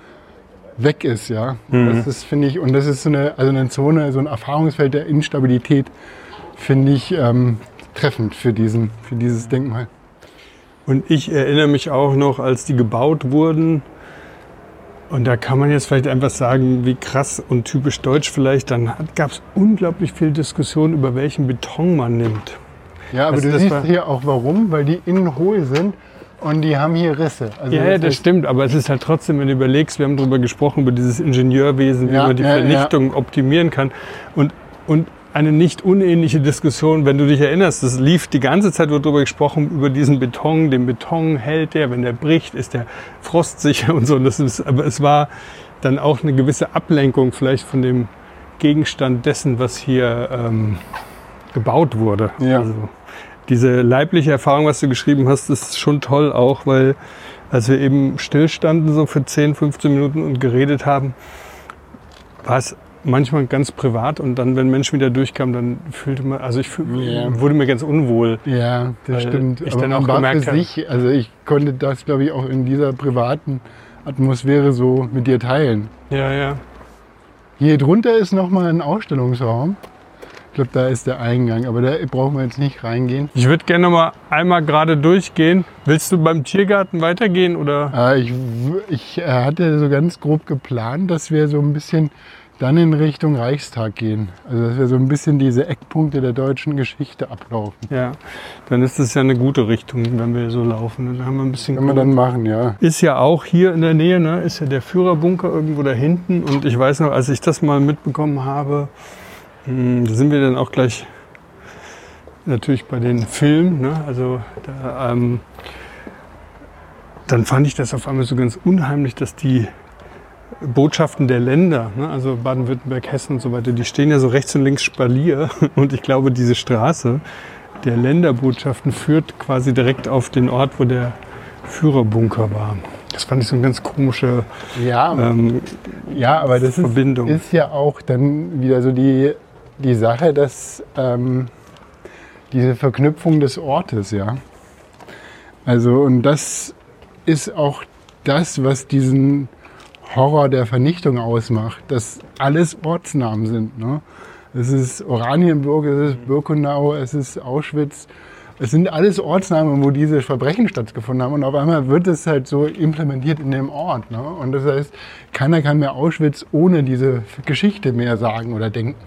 weg ist, ja. Das ist, finde ich, und das ist so eine Zone, so ein Erfahrungsfeld der Instabilität, finde ich treffend für dieses Denkmal. Und ich erinnere mich auch noch, als die gebaut wurden, und da kann man jetzt vielleicht einfach sagen, wie krass und typisch deutsch vielleicht, dann gab es unglaublich viel Diskussion über welchen Beton man nimmt. Ja, aber Also du siehst hier auch warum, weil die innen hohl sind und die haben hier Risse. Also Ja, das stimmt, aber es ist halt trotzdem, wenn du überlegst, wir haben darüber gesprochen, über dieses Ingenieurwesen, wie man die Vernichtung optimieren kann. Und eine nicht unähnliche Diskussion, wenn du dich erinnerst, es lief die ganze Zeit, wurde darüber gesprochen, über diesen Beton. Den Beton hält der, wenn der bricht, ist der frostsicher und so. Aber es war dann auch eine gewisse Ablenkung vielleicht von dem Gegenstand dessen, was hier gebaut wurde. Ja. Also diese leibliche Erfahrung, was du geschrieben hast, ist schon toll auch, weil als wir eben stillstanden so für 10, 15 Minuten und geredet haben, war es manchmal ganz privat und dann, wenn Menschen wieder durchkamen, dann fühlte man, wurde mir ganz unwohl. Ja, das stimmt. Ich aber dann man auch war gemerkt für sich, also ich konnte das, glaube ich, auch in dieser privaten Atmosphäre so mit dir teilen. Ja. Hier drunter ist nochmal ein Ausstellungsraum. Ich glaube, da ist der Eingang, aber da brauchen wir jetzt nicht reingehen. Ich würde gerne noch mal einmal gerade durchgehen. Willst du beim Tiergarten weitergehen oder? Ich hatte so ganz grob geplant, dass wir so ein bisschen dann in Richtung Reichstag gehen. Also dass wir so ein bisschen diese Eckpunkte der deutschen Geschichte ablaufen. Ja, dann ist das ja eine gute Richtung, wenn wir so laufen. Dann haben wir ein bisschen. Können wir dann machen, ja. Ist ja auch hier in der Nähe, ne? Ist ja der Führerbunker irgendwo da hinten. Und ich weiß noch, als ich das mal mitbekommen habe, da sind wir dann auch gleich natürlich bei den Filmen. Ne? Also dann fand ich das auf einmal so ganz unheimlich, dass die Botschaften der Länder, ne? Also Baden-Württemberg, Hessen und so weiter, die stehen ja so rechts und links Spalier. Und ich glaube, diese Straße der Länderbotschaften führt quasi direkt auf den Ort, wo der Führerbunker war. Das fand ich so eine ganz komische aber das Verbindung. Ist ja auch dann wieder so die Sache, dass diese Verknüpfung des Ortes, ja. Also und das ist auch das, was diesen Horror der Vernichtung ausmacht, dass alles Ortsnamen sind. Ne? Es ist Oranienburg, es ist Birkenau, es ist Auschwitz. Es sind alles Ortsnamen, wo diese Verbrechen stattgefunden haben. Und auf einmal wird es halt so implementiert in dem Ort. Ne? Und das heißt, keiner kann mehr Auschwitz ohne diese Geschichte mehr sagen oder denken.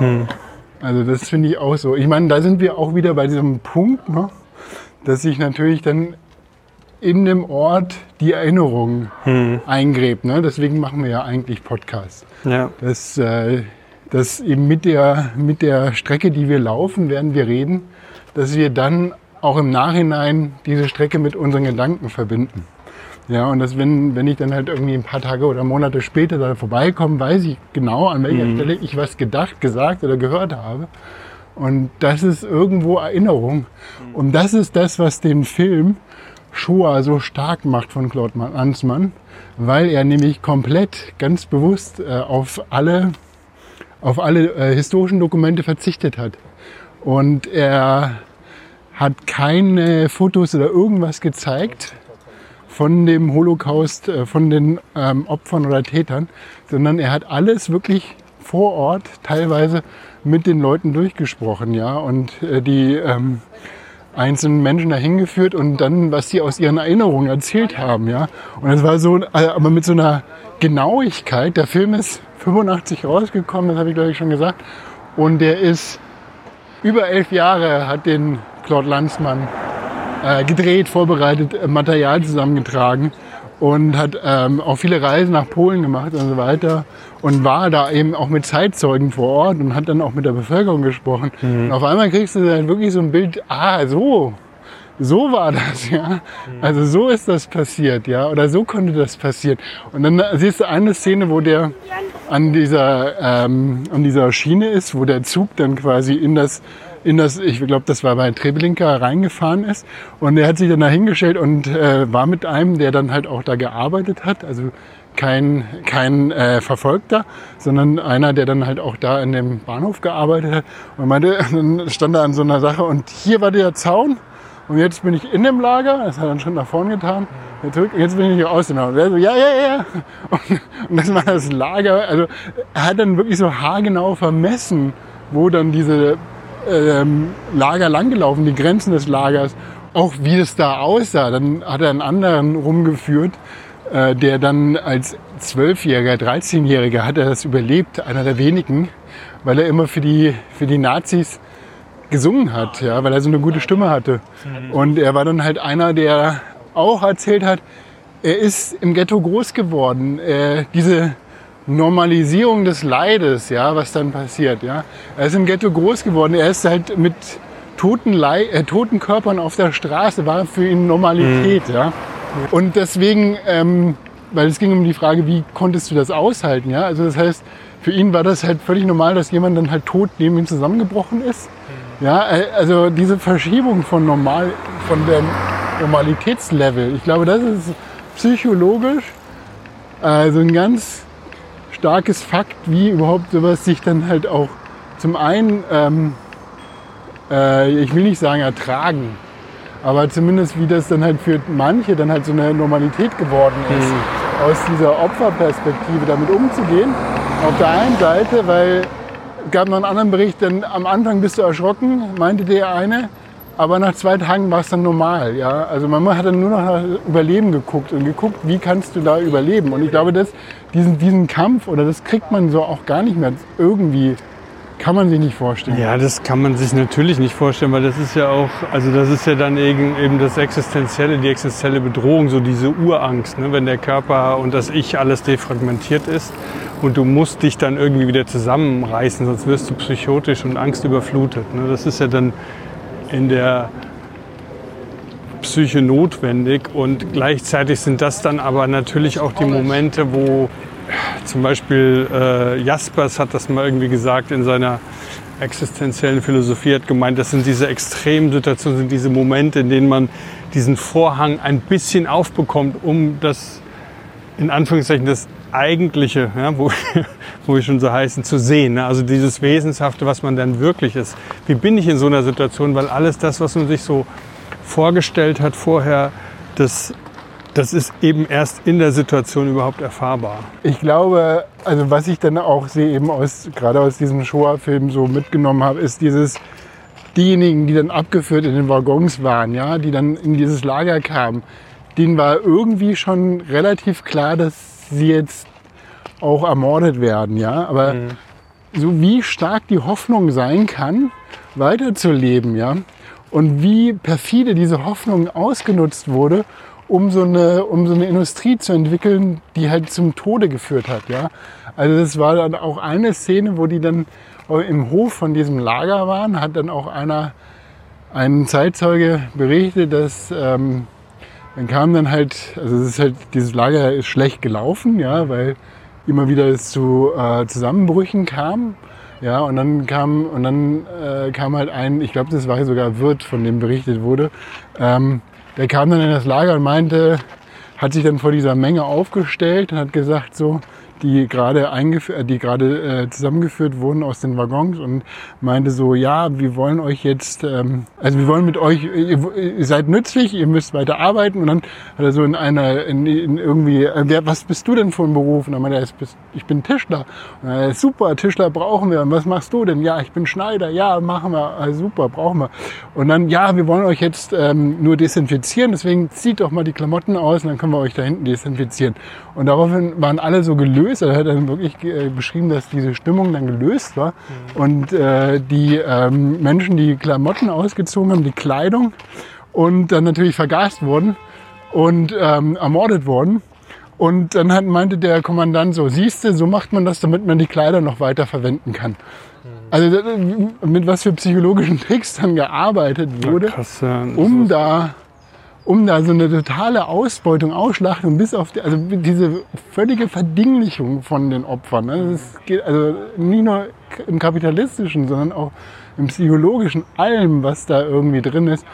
Also das finde ich auch so. Ich meine, da sind wir auch wieder bei diesem Punkt, ne? Dass sich natürlich dann in dem Ort die Erinnerung eingräbt. Ne? Deswegen machen wir ja eigentlich Podcasts. Ja. Dass eben mit der Strecke, die wir laufen, während wir reden, dass wir dann auch im Nachhinein diese Strecke mit unseren Gedanken verbinden. Ja, und dass wenn ich dann halt irgendwie ein paar Tage oder Monate später da vorbeikomme, weiß ich genau, an welcher Stelle ich was gedacht, gesagt oder gehört habe. Und das ist irgendwo Erinnerung. Und das ist das, was den Film Shoah so stark macht von Claude Lanzmann, weil er nämlich komplett, ganz bewusst auf alle historischen Dokumente verzichtet hat. Und er hat keine Fotos oder irgendwas gezeigt von dem Holocaust, von den Opfern oder Tätern, sondern er hat alles wirklich vor Ort teilweise mit den Leuten durchgesprochen, ja, und die einzelnen Menschen dahin geführt und dann, was sie aus ihren Erinnerungen erzählt haben, ja. Und es war so, aber mit so einer Genauigkeit. Der Film ist 85 rausgekommen, das habe ich glaube ich schon gesagt, und der ist über 11 Jahre hat den Claude Lanzmann gedreht, vorbereitet, Material zusammengetragen und hat auch viele Reisen nach Polen gemacht und so weiter und war da eben auch mit Zeitzeugen vor Ort und hat dann auch mit der Bevölkerung gesprochen. Und auf einmal kriegst du dann wirklich so ein Bild, so war das, ja. Also so ist das passiert, ja, oder so konnte das passieren. Und dann siehst du eine Szene, wo der an dieser Schiene ist, wo der Zug dann quasi in das, ich glaube, das war bei Treblinka, reingefahren ist. Und er hat sich dann da hingestellt und war mit einem, der dann halt auch da gearbeitet hat, also kein Verfolgter, sondern einer, der dann halt auch da in dem Bahnhof gearbeitet hat. Und meinte, dann stand er an so einer Sache und hier war der Zaun und jetzt bin ich in dem Lager. Das hat er einen Schritt nach vorne getan. Jetzt bin ich hier außen. Und er so, ja. Und das war das Lager. Also er hat dann wirklich so haargenau vermessen, wo dann diese Lager langgelaufen, die Grenzen des Lagers. Auch wie es da aussah. Dann hat er einen anderen rumgeführt, der dann als 12-Jähriger, 13-Jähriger hat er das überlebt, einer der wenigen, weil er immer für die Nazis gesungen hat, ja, weil er so eine gute Stimme hatte. Und er war dann halt einer, der auch erzählt hat, er ist im Ghetto groß geworden. Diese Normalisierung des Leides, ja, was dann passiert. Ja. Er ist im Ghetto groß geworden. Er ist halt mit toten Körpern auf der Straße, war für ihn Normalität. Ja. Und deswegen, weil es ging um die Frage, wie konntest du das aushalten? Ja? Also das heißt, für ihn war das halt völlig normal, dass jemand dann halt tot neben ihm zusammengebrochen ist. Ja, also diese Verschiebung von dem Normalitätslevel, ich glaube, das ist psychologisch also ein ganz starkes Fakt, wie überhaupt sowas sich dann halt auch zum einen, ich will nicht sagen ertragen, aber zumindest wie das dann halt für manche dann halt so eine Normalität geworden ist, aus dieser Opferperspektive damit umzugehen. Auf der einen Seite, weil es gab noch einen anderen Bericht, denn am Anfang bist du erschrocken, meinte der eine, aber nach 2 Tagen war es dann normal. Ja? Also man hat dann nur noch nach Überleben geguckt und geguckt, wie kannst du da überleben. Und ich glaube, diesen Kampf, oder das kriegt man so auch gar nicht mehr irgendwie, kann man sich nicht vorstellen. Ja, das kann man sich natürlich nicht vorstellen, weil das ist ja auch, also das ist ja dann eben das Existenzielle, die existenzielle Bedrohung, so diese Urangst, ne? Wenn der Körper und das Ich alles defragmentiert ist und du musst dich dann irgendwie wieder zusammenreißen, sonst wirst du psychotisch und angstüberflutet. Ne? Das ist ja dann in der Psyche notwendig und gleichzeitig sind das dann aber natürlich auch die Momente, wo zum Beispiel Jaspers hat das mal irgendwie gesagt in seiner existenziellen Philosophie, hat gemeint, das sind diese Extremsituationen, sind diese Momente, in denen man diesen Vorhang ein bisschen aufbekommt, um das, in Anführungszeichen, das Eigentliche, ja, wo wir schon so heißen, zu sehen. Ne? Also dieses Wesenshafte, was man dann wirklich ist. Wie bin ich in so einer Situation? Weil alles das, was man sich so vorgestellt hat vorher, das ist eben erst in der Situation überhaupt erfahrbar. Ich glaube, also was ich dann auch sehe, eben gerade aus diesem Shoah-Film so mitgenommen habe, ist diejenigen, die dann abgeführt in den Waggons waren, ja, die dann in dieses Lager kamen, denen war irgendwie schon relativ klar, dass sie jetzt auch ermordet werden, ja. Aber so wie stark die Hoffnung sein kann, weiterzuleben, ja, und wie perfide diese Hoffnung ausgenutzt wurde, um so eine Industrie zu entwickeln, die halt zum Tode geführt hat. Ja? Also das war dann auch eine Szene, wo die dann im Hof von diesem Lager waren, hat dann auch ein Zeitzeuge berichtet, dass dann kam dann halt, also es ist halt, dieses Lager ist schlecht gelaufen, ja, weil immer wieder es zu Zusammenbrüchen kam. Ja, und dann kam halt ich glaube, das war sogar Wirt, von dem berichtet wurde, der kam dann in das Lager und meinte, hat sich dann vor dieser Menge aufgestellt und hat gesagt, so, die gerade zusammengeführt wurden aus den Waggons und meinte so, ja, wir wollen euch jetzt, wir wollen mit euch, ihr seid nützlich, ihr müsst weiter arbeiten. Und dann hat er so was bist du denn für ein Beruf? Und dann meinte er, ich bin Tischler. Und dann, super, Tischler brauchen wir. Und was machst du denn? Ja, ich bin Schneider. Ja, machen wir. Super, brauchen wir. Und dann, ja, wir wollen euch jetzt nur desinfizieren, deswegen zieht doch mal die Klamotten aus und dann können wir euch da hinten desinfizieren. Und daraufhin waren alle so gelöst. Er hat dann wirklich beschrieben, dass diese Stimmung dann gelöst war. Und die Menschen, die Klamotten ausgezogen haben, die Kleidung, und dann natürlich vergast wurden und ermordet wurden. Und dann meinte der Kommandant so, siehste, so macht man das, damit man die Kleider noch weiter verwenden kann. Also mit was für psychologischen Tricks dann gearbeitet wurde, um da so eine totale Ausbeutung, Ausschlachtung bis auf diese völlige Verdinglichung von den Opfern. Ne? Das geht also nicht nur im kapitalistischen, sondern auch im psychologischen, allem, was da irgendwie drin ist.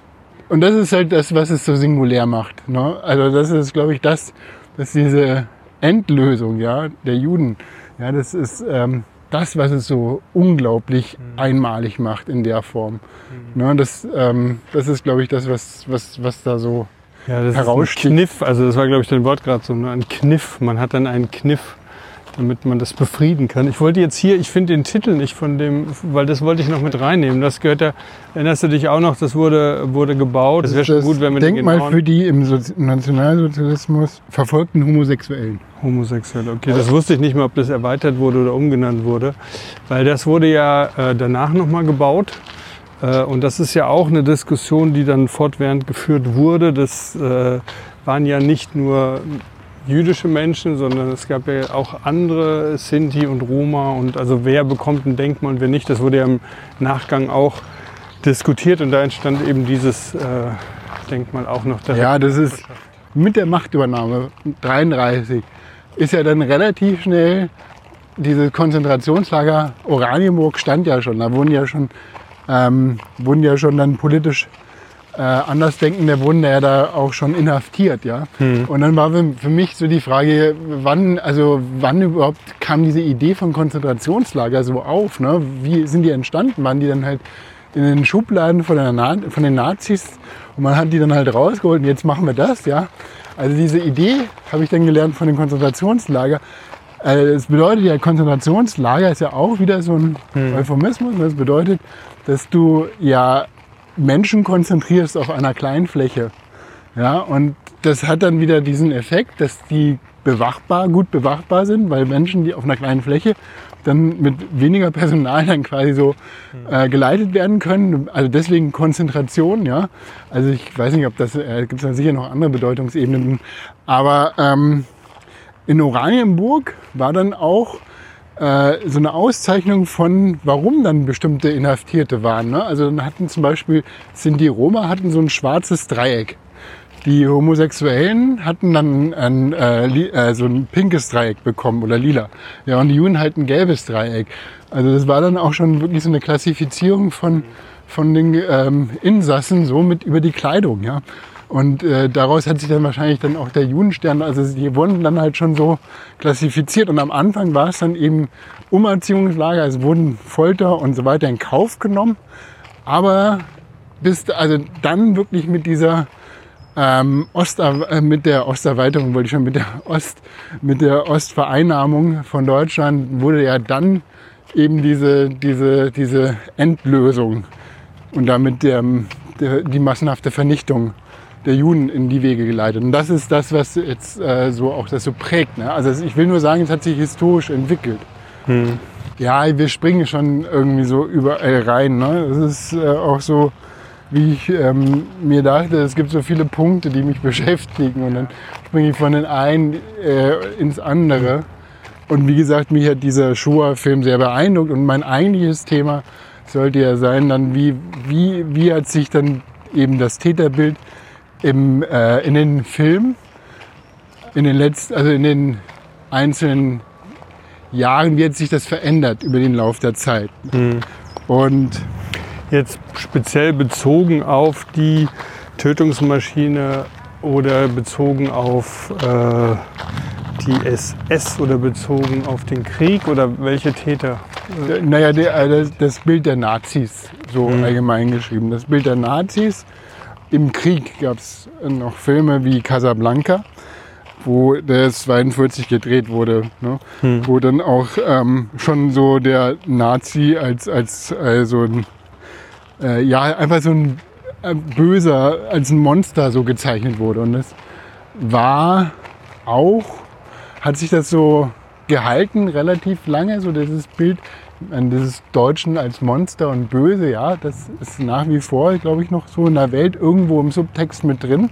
Und das ist halt das, was es so singulär macht. Ne? Also das ist, glaube ich, dass diese Endlösung, ja, der Juden. Ja, das ist das, was es so unglaublich einmalig macht in der Form. Ne, das ist, glaube ich, das, was da so heraussticht. Ist ein Kniff, also das war, glaube ich, dein Wort gerade so, ein Kniff. Man hat dann einen Kniff, damit man das befrieden kann. Ich wollte jetzt hier, ich finde den Titel nicht von dem, weil das wollte ich noch mit reinnehmen. Das gehört ja, erinnerst du dich auch noch, das wurde gebaut. Das wäre schon gut, wenn wir den Denkmal für die im Nationalsozialismus verfolgten Homosexuellen. Homosexuelle, okay. Das wusste ich nicht mehr, ob das erweitert wurde oder umgenannt wurde. Weil das wurde ja danach nochmal gebaut. Und das ist ja auch eine Diskussion, die dann fortwährend geführt wurde. Das waren ja nicht nur jüdische Menschen, sondern es gab ja auch andere, Sinti und Roma. Und also wer bekommt ein Denkmal und wer nicht. Das wurde ja im Nachgang auch diskutiert. Und da entstand eben dieses Denkmal auch noch. Ja, das ist mit der Machtübernahme 1933 ist ja dann relativ schnell dieses Konzentrationslager Oranienburg stand ja schon. Da wurden ja schon dann politisch Andersdenkende wurden ja da auch schon inhaftiert, ja. Und dann war für mich so die Frage, wann überhaupt kam diese Idee von Konzentrationslager so auf, ne? Wie sind die entstanden? Waren die dann halt in den Schubladen von den Nazis und man hat die dann halt rausgeholt und jetzt machen wir das, ja. Also diese Idee habe ich dann gelernt von den Konzentrationslager. Es bedeutet ja, Konzentrationslager ist ja auch wieder so ein Euphemismus. Das bedeutet, dass du ja Menschen konzentrierst auf einer kleinen Fläche. Ja, und das hat dann wieder diesen Effekt, dass die gut bewachbar sind, weil Menschen, die auf einer kleinen Fläche dann mit weniger Personal dann quasi so geleitet werden können. Also deswegen Konzentration, ja. Also ich weiß nicht, ob das, gibt es dann sicher noch andere Bedeutungsebenen. Aber in Oranienburg war dann auch so eine Auszeichnung von, warum dann bestimmte Inhaftierte waren. Ne? Also dann hatten zum Beispiel, Sinti Roma hatten so ein schwarzes Dreieck. Die Homosexuellen hatten dann so ein pinkes Dreieck bekommen oder lila. Ja, und die Juden halt ein gelbes Dreieck. Also das war dann auch schon wirklich so eine Klassifizierung von den Insassen so mit über die Kleidung. Ja. Und daraus hat sich dann wahrscheinlich dann auch der Judenstern, also die wurden dann halt schon so klassifiziert. Und am Anfang war es dann eben Umerziehungslager, es wurden Folter und so weiter in Kauf genommen. Aber dann wirklich mit dieser mit der Osterweiterung, wollte ich schon, mit der Ostvereinnahmung von Deutschland wurde ja dann eben diese Endlösung und damit die massenhafte Vernichtung der Juden in die Wege geleitet. Und das ist das, was jetzt so auch das so prägt. Ne? Also ich will nur sagen, es hat sich historisch entwickelt. Ja, wir springen schon irgendwie so überall rein. Ne? Das ist auch so, wie ich mir dachte, es gibt so viele Punkte, die mich beschäftigen. Und dann springe ich von den einen ins andere. Und wie gesagt, mich hat dieser Shoah-Film sehr beeindruckt. Und mein eigentliches Thema sollte ja sein, dann wie hat sich dann eben das Täterbild in den Filmen, in den einzelnen Jahren, wie hat sich das verändert über den Lauf der Zeit. Und jetzt speziell bezogen auf die Tötungsmaschine oder bezogen auf die SS oder bezogen auf den Krieg oder welche Täter? Naja, das Bild der Nazis, so allgemein geschrieben. Das Bild der Nazis. Im Krieg gab es noch Filme wie Casablanca, wo der 42 gedreht wurde, ne? Wo dann auch schon so der Nazi als so ein einfach so ein Böser, als ein Monster so gezeichnet wurde. Und das war auch, hat sich das so gehalten relativ lange, so dieses Bild dieses Deutschen als Monster und Böse, ja, das ist nach wie vor, glaube ich, noch so in der Welt irgendwo im Subtext mit drin.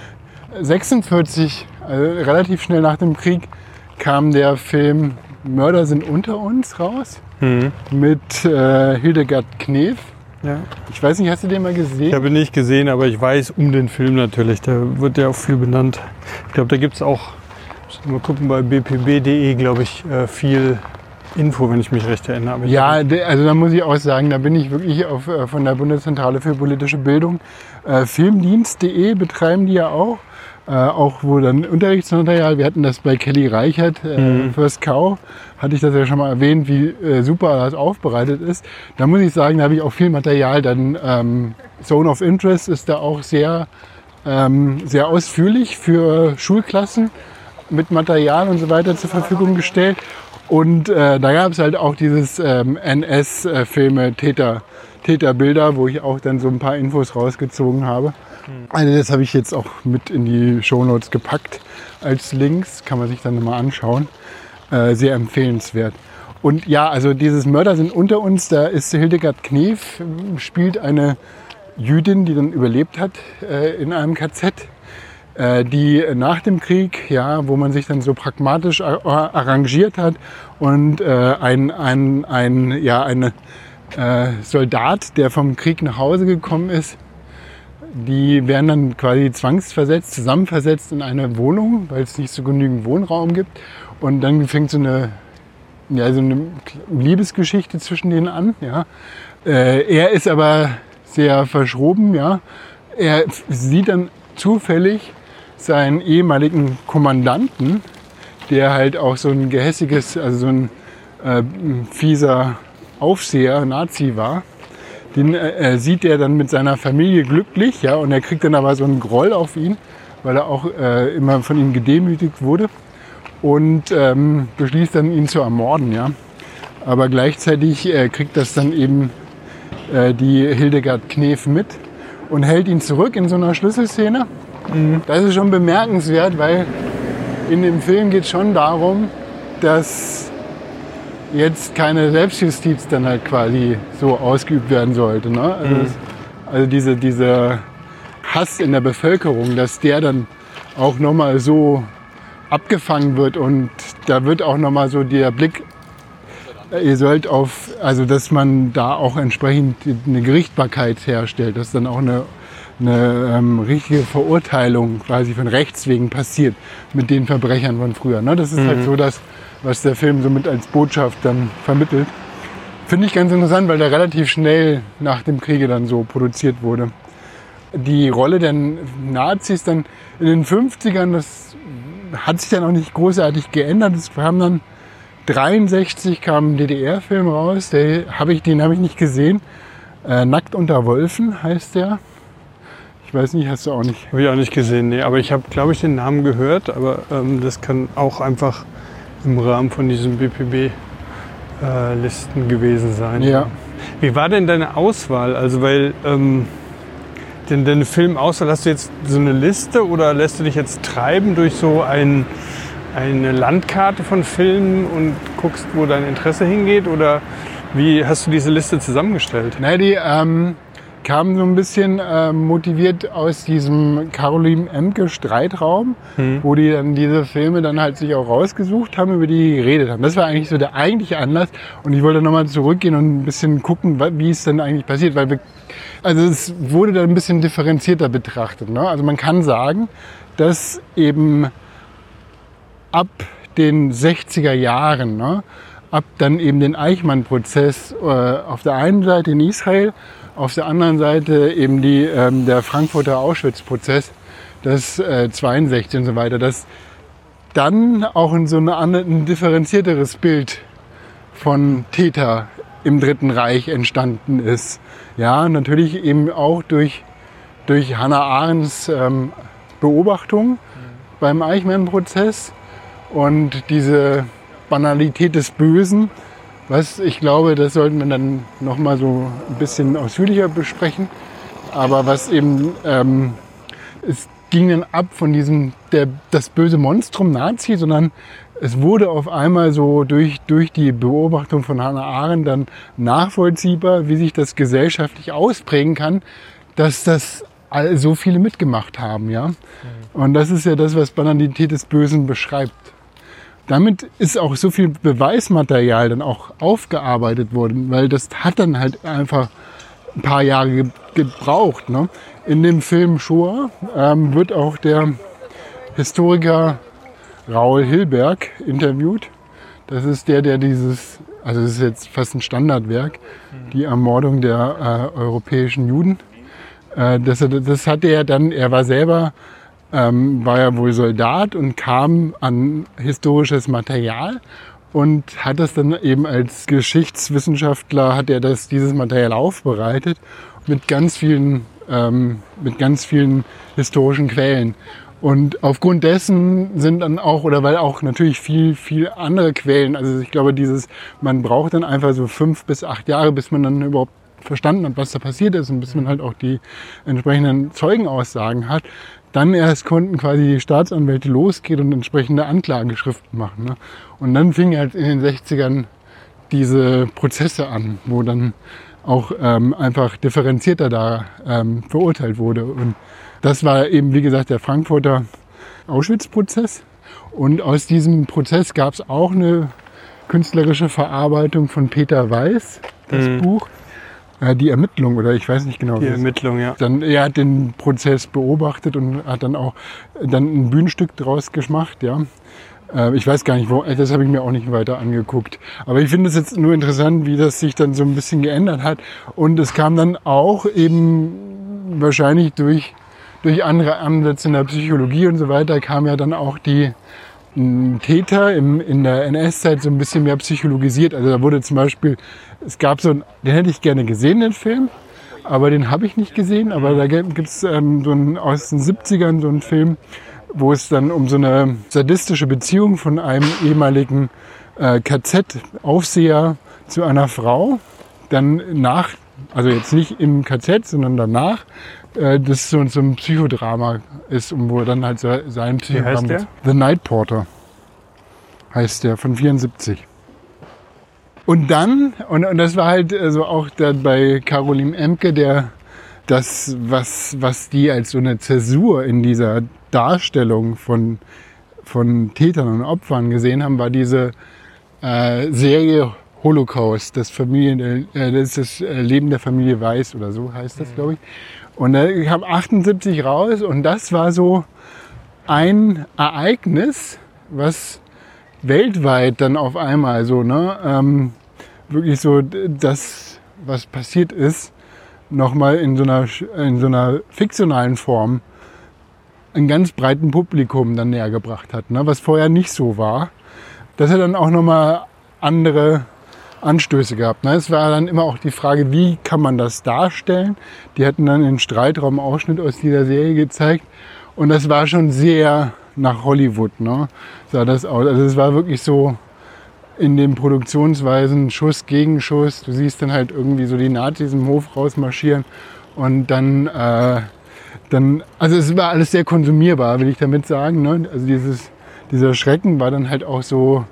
1946, also relativ schnell nach dem Krieg, kam der Film Mörder sind unter uns raus mit Hildegard Knef. Ja. Ich weiß nicht, hast du den mal gesehen? Ich habe ihn nicht gesehen, aber ich weiß um den Film natürlich. Da wird ja auch viel benannt. Ich glaube, da gibt es auch, mal gucken, bei bpb.de, glaube ich, viel Info, wenn ich mich recht erinnere. Ja, also da muss ich auch sagen, da bin ich wirklich von der Bundeszentrale für politische Bildung. Filmdienst.de betreiben die ja auch. auch wo dann Unterrichtsmaterial, wir hatten das bei Kelly Reichert, First Cow, hatte ich das ja schon mal erwähnt, wie super das aufbereitet ist. Da muss ich sagen, da habe ich auch viel Material. Dann Zone of Interest ist da auch sehr ausführlich für Schulklassen mit Material und so weiter zur Verfügung gestellt. Und da gab es halt auch dieses NS-Filme, Täterbilder, wo ich auch dann so ein paar Infos rausgezogen habe. Also das habe ich jetzt auch mit in die Shownotes gepackt als Links, kann man sich dann nochmal anschauen. Sehr empfehlenswert. Und ja, also dieses Mörder sind unter uns, da ist Hildegard Knef, spielt eine Jüdin, die dann überlebt hat in einem KZ, die nach dem Krieg, ja, wo man sich dann so pragmatisch arrangiert hat und ein Soldat, der vom Krieg nach Hause gekommen ist, die werden dann quasi zwangsversetzt, zusammenversetzt in eine Wohnung, weil es nicht so genügend Wohnraum gibt. Und dann fängt so eine Liebesgeschichte zwischen denen an. Ja. Er ist aber sehr verschroben. Ja. Er sieht dann zufällig seinen ehemaligen Kommandanten, der halt auch so ein gehässiges, also so ein fieser Aufseher, Nazi war. Den sieht er dann mit seiner Familie glücklich, ja, und er kriegt dann aber so einen Groll auf ihn, weil er auch immer von ihm gedemütigt wurde und beschließt dann, ihn zu ermorden, ja. Aber gleichzeitig kriegt das dann eben die Hildegard Knef mit und hält ihn zurück in so einer Schlüsselszene. Das ist schon bemerkenswert, weil in dem Film geht es schon darum, dass jetzt keine Selbstjustiz dann halt quasi so ausgeübt werden sollte. Ne? Also dieser Hass in der Bevölkerung, dass der dann auch nochmal so abgefangen wird und da wird auch nochmal so der Blick, ihr sollt also dass man da auch entsprechend eine Gerichtbarkeit herstellt, dass dann auch eine richtige Verurteilung quasi von Rechts wegen passiert mit den Verbrechern von früher. Ne? Das ist halt so das, was der Film so mit als Botschaft dann vermittelt. Finde ich ganz interessant, weil der relativ schnell nach dem Kriege dann so produziert wurde. Die Rolle der Nazis dann in den 50ern, das hat sich dann auch nicht großartig geändert. Es kam dann 1963 kam ein DDR-Film raus, den habe ich nicht gesehen. Nackt unter Wolfen heißt der. Ich weiß nicht, hast du auch nicht? Habe ich auch nicht gesehen, nee. Aber ich habe, glaube ich, den Namen gehört. Aber das kann auch einfach im Rahmen von diesen BPB-Listen gewesen sein. Ja. Wie war denn deine Auswahl? Also weil deine Filmauswahl, hast du jetzt so eine Liste oder lässt du dich jetzt treiben durch so eine Landkarte von Filmen und guckst, wo dein Interesse hingeht? Oder wie hast du diese Liste zusammengestellt? Na, die kam so ein bisschen motiviert aus diesem Caroline Emke Streitraum, wo die dann diese Filme dann halt sich auch rausgesucht haben, über die geredet haben. Das war eigentlich so der eigentliche Anlass und ich wollte nochmal zurückgehen und ein bisschen gucken, wie es denn eigentlich passiert, weil es wurde dann ein bisschen differenzierter betrachtet. Ne? Also man kann sagen, dass eben ab den 60er Jahren, ne, ab dann eben den Eichmann-Prozess auf der einen Seite in Israel, auf der anderen Seite eben der Frankfurter Auschwitz-Prozess, das 62 und so weiter, dass dann auch in so ein differenzierteres Bild von Täter im Dritten Reich entstanden ist. Ja, natürlich eben auch durch Hannah Arendts Beobachtung beim Eichmann-Prozess und diese Banalität des Bösen. Was ich glaube, das sollten wir dann noch mal so ein bisschen ausführlicher besprechen. Aber was eben, es ging dann ab von das böse Monstrum Nazi, sondern es wurde auf einmal so durch die Beobachtung von Hannah Arendt dann nachvollziehbar, wie sich das gesellschaftlich ausprägen kann, dass das so viele mitgemacht haben. Ja? Und das ist ja das, was Banalität des Bösen beschreibt. Damit ist auch so viel Beweismaterial dann auch aufgearbeitet worden, weil das hat dann halt einfach ein paar Jahre gebraucht. Ne? In dem Film Shoah wird auch der Historiker Raoul Hilberg interviewt. Das ist der dieses, also das ist jetzt fast ein Standardwerk, die Ermordung der europäischen Juden. Das hatte er dann, er war selber war ja wohl Soldat und kam an historisches Material und hat das dann eben als Geschichtswissenschaftler, hat er dieses Material aufbereitet mit ganz vielen historischen Quellen. Und aufgrund dessen sind dann auch, oder weil auch natürlich viel andere Quellen, also ich glaube man braucht dann einfach so 5 bis 8 Jahre, bis man dann überhaupt verstanden hat, was da passiert ist und bis man halt auch die entsprechenden Zeugenaussagen hat. Dann erst konnten quasi die Staatsanwälte losgehen und entsprechende Anklageschriften machen. Ne? Und dann fingen halt in den 60ern diese Prozesse an, wo dann auch einfach differenzierter da verurteilt wurde. Und das war eben, wie gesagt, der Frankfurter Auschwitz-Prozess. Und aus diesem Prozess gab es auch eine künstlerische Verarbeitung von Peter Weiß, das Buch. Die Ermittlung, oder ich weiß nicht genau. Die Ermittlung, ja. Er hat den Prozess beobachtet und hat dann auch ein Bühnenstück draus gemacht, ja. Ich weiß gar nicht, das habe ich mir auch nicht weiter angeguckt. Aber ich finde es jetzt nur interessant, wie das sich dann so ein bisschen geändert hat. Und es kam dann auch eben wahrscheinlich durch andere Ansätze in der Psychologie und so weiter, kam ja dann auch die Täter in der NS-Zeit so ein bisschen mehr psychologisiert. Also da wurde zum Beispiel, den hätte ich gerne gesehen, den Film, aber den habe ich nicht gesehen. Aber da gibt es aus den 70ern so einen Film, wo es dann um so eine sadistische Beziehung von einem ehemaligen KZ-Aufseher zu einer Frau, dann also jetzt nicht im KZ, sondern danach, das so ein Psychodrama ist, wo er dann halt sein Psychodrama... Wie heißt der? The Night Porter heißt der, von 74. Und dann, und das war halt also auch bei Caroline Emke, was die als so eine Zäsur in dieser Darstellung von Tätern und Opfern gesehen haben, war diese Serie Holocaust, das ist das Leben der Familie Weiß oder so heißt das, glaube ich. Und da kam 78 raus und das war so ein Ereignis, was weltweit dann auf einmal so, wirklich so das, was passiert ist, nochmal in so einer fiktionalen Form einem ganz breiten Publikum dann näher gebracht hat, was vorher nicht so war. Das hat dann auch nochmal andere Anstöße gehabt. Es war dann immer auch die Frage, wie kann man das darstellen? Die hatten dann einen Streitraum-Ausschnitt aus dieser Serie gezeigt und das war schon sehr nach Hollywood. Sah das aus. Also es war wirklich so in den Produktionsweisen Schuss gegen Schuss. Du siehst dann halt irgendwie so die Nazis im Hof rausmarschieren und dann also es war alles sehr konsumierbar, will ich damit sagen. Also dieser Schrecken war dann halt auch so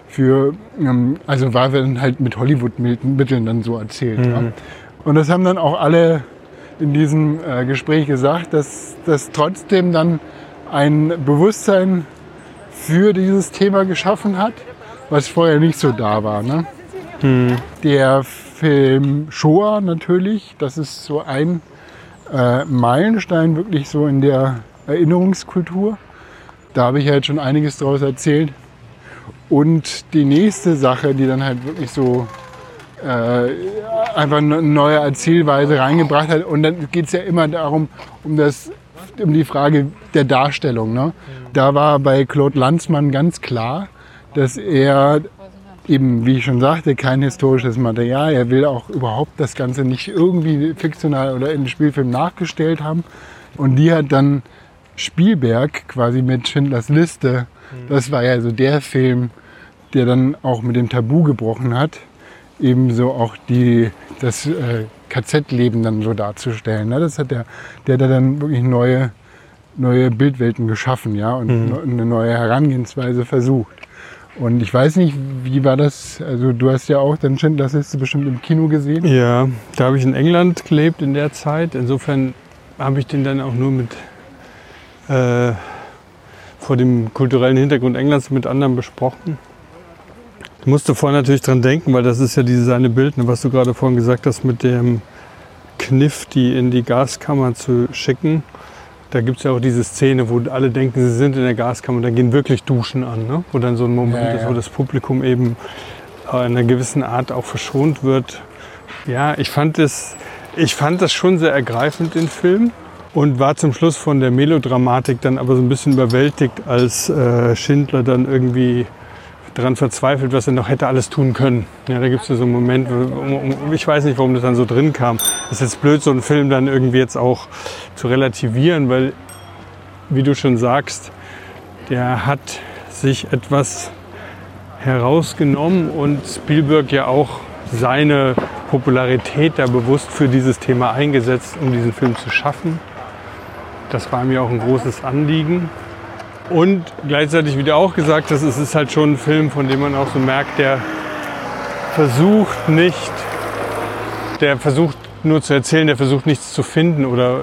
war dann halt mit Hollywood-Mitteln dann so erzählt. Mhm. Ja. Und das haben dann auch alle in diesem Gespräch gesagt, dass das trotzdem dann ein Bewusstsein für dieses Thema geschaffen hat, was vorher nicht so da war. Ne? Mhm. Der Film Shoah natürlich, das ist so ein Meilenstein wirklich so in der Erinnerungskultur. Da habe ich halt schon einiges draus erzählt. Und die nächste Sache, die dann halt wirklich so einfach eine neue Erzählweise reingebracht hat. Und dann geht es ja immer darum, um die Frage der Darstellung. Ne? Da war bei Claude Lanzmann ganz klar, dass er eben, wie ich schon sagte, kein historisches Material. Er will auch überhaupt das Ganze nicht irgendwie fiktional oder in den Spielfilm nachgestellt haben. Und die hat dann Spielberg quasi mit Schindlers Liste, das war ja so der Film, der dann auch mit dem Tabu gebrochen hat, ebenso auch das KZ-Leben dann so darzustellen. Ne? Das hat der hat dann wirklich neue Bildwelten geschaffen, ja, und eine neue Herangehensweise versucht. Und ich weiß nicht, wie war das? Also du hast ja auch dann Schindlers Liste bestimmt im Kino gesehen. Ja, da habe ich in England gelebt in der Zeit. Insofern habe ich den dann auch nur mit vor dem kulturellen Hintergrund Englands mit anderen besprochen. Ich musste vorher natürlich dran denken, weil das ist ja dieses eine Bild, was du gerade vorhin gesagt hast, mit dem Kniff, die in die Gaskammer zu schicken. Da gibt es ja auch diese Szene, wo alle denken, sie sind in der Gaskammer und dann gehen wirklich Duschen an. Ne? Wo dann so ein Moment ist, wo das Publikum eben in einer gewissen Art auch verschont wird. Ja, ich fand das schon sehr ergreifend, den Film. und war zum Schluss von der Melodramatik dann aber so ein bisschen überwältigt, als Schindler dann irgendwie daran verzweifelt, was er noch hätte alles tun können. Ja, da gibt es so einen Moment, ich weiß nicht, warum das dann so drin kam. Es ist jetzt blöd, so einen Film dann irgendwie jetzt auch zu relativieren, weil, wie du schon sagst, der hat sich etwas herausgenommen und Spielberg ja auch seine Popularität da bewusst für dieses Thema eingesetzt, um diesen Film zu schaffen. Das war mir auch ein großes Anliegen. Und gleichzeitig, wie du auch gesagt hast, es ist halt schon ein Film, von dem man auch so merkt, der versucht nur zu erzählen, der versucht nichts zu finden. Oder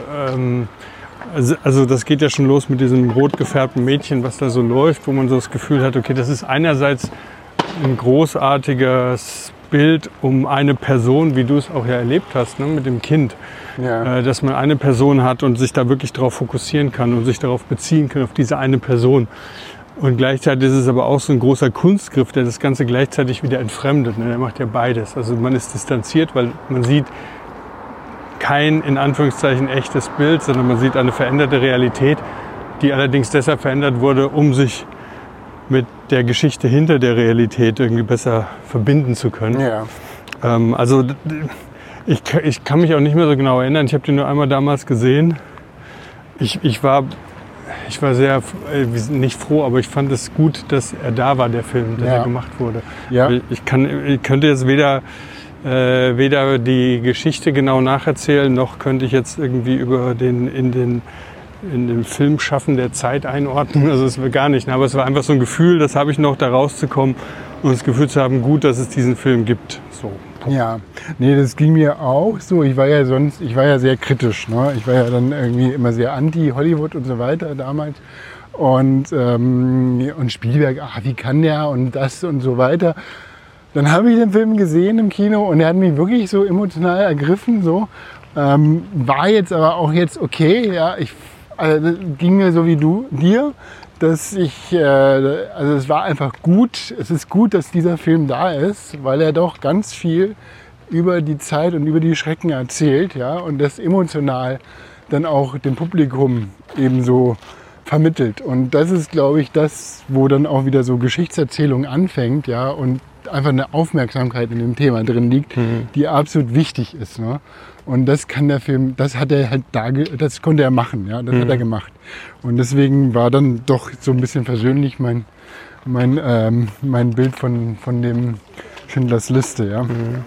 also das geht ja schon los mit diesem rot gefärbten Mädchen, was da so läuft, wo man so das Gefühl hat, okay, das ist einerseits ein großartiges Bild um eine Person, wie du es auch ja erlebt hast, ne, mit dem Kind. Ja. Dass man eine Person hat und sich da wirklich darauf fokussieren kann und sich darauf beziehen kann, auf diese eine Person. Und gleichzeitig ist es aber auch so ein großer Kunstgriff, der das Ganze gleichzeitig wieder entfremdet. Ne? Der macht ja beides. Also man ist distanziert, weil man sieht kein, in Anführungszeichen, echtes Bild, sondern man sieht eine veränderte Realität, die allerdings deshalb verändert wurde, um sich mit der Geschichte hinter der Realität irgendwie besser verbinden zu können. Ja. Also ich kann mich auch nicht mehr so genau erinnern. Ich habe den nur einmal damals gesehen. Ich war sehr, nicht froh, aber ich fand es gut, dass er da war, der Film, der gemacht wurde. Ja. Ich könnte jetzt weder die Geschichte genau nacherzählen, noch könnte ich jetzt irgendwie über in dem Filmschaffen der Zeit einordnen. Also es war gar nicht. Aber es war einfach so ein Gefühl, das habe ich noch, da rauszukommen und das Gefühl zu haben, gut, dass es diesen Film gibt. So. Ja, nee, das ging mir auch so. Ich war ja sehr kritisch. Ne? Ich war ja dann irgendwie immer sehr anti-Hollywood und so weiter damals. Und Spielberg, wie kann der und das und so weiter. Dann habe ich den Film gesehen im Kino und er hat mich wirklich so emotional ergriffen. So. War jetzt aber auch jetzt okay. Ja, das ging mir so wie dir. Dass also es war einfach gut, es ist gut, dass dieser Film da ist, weil er doch ganz viel über die Zeit und über die Schrecken erzählt, ja, und das emotional dann auch dem Publikum ebenso vermittelt. Und das ist, glaube ich, das, wo dann auch wieder so Geschichtserzählung anfängt, ja, und einfach eine Aufmerksamkeit in dem Thema drin liegt, die absolut wichtig ist, ne? Und das kann der Film, das konnte er machen, ja, das hat er gemacht. Und deswegen war dann doch so ein bisschen persönlich mein Bild von dem Schindlers Liste, ja.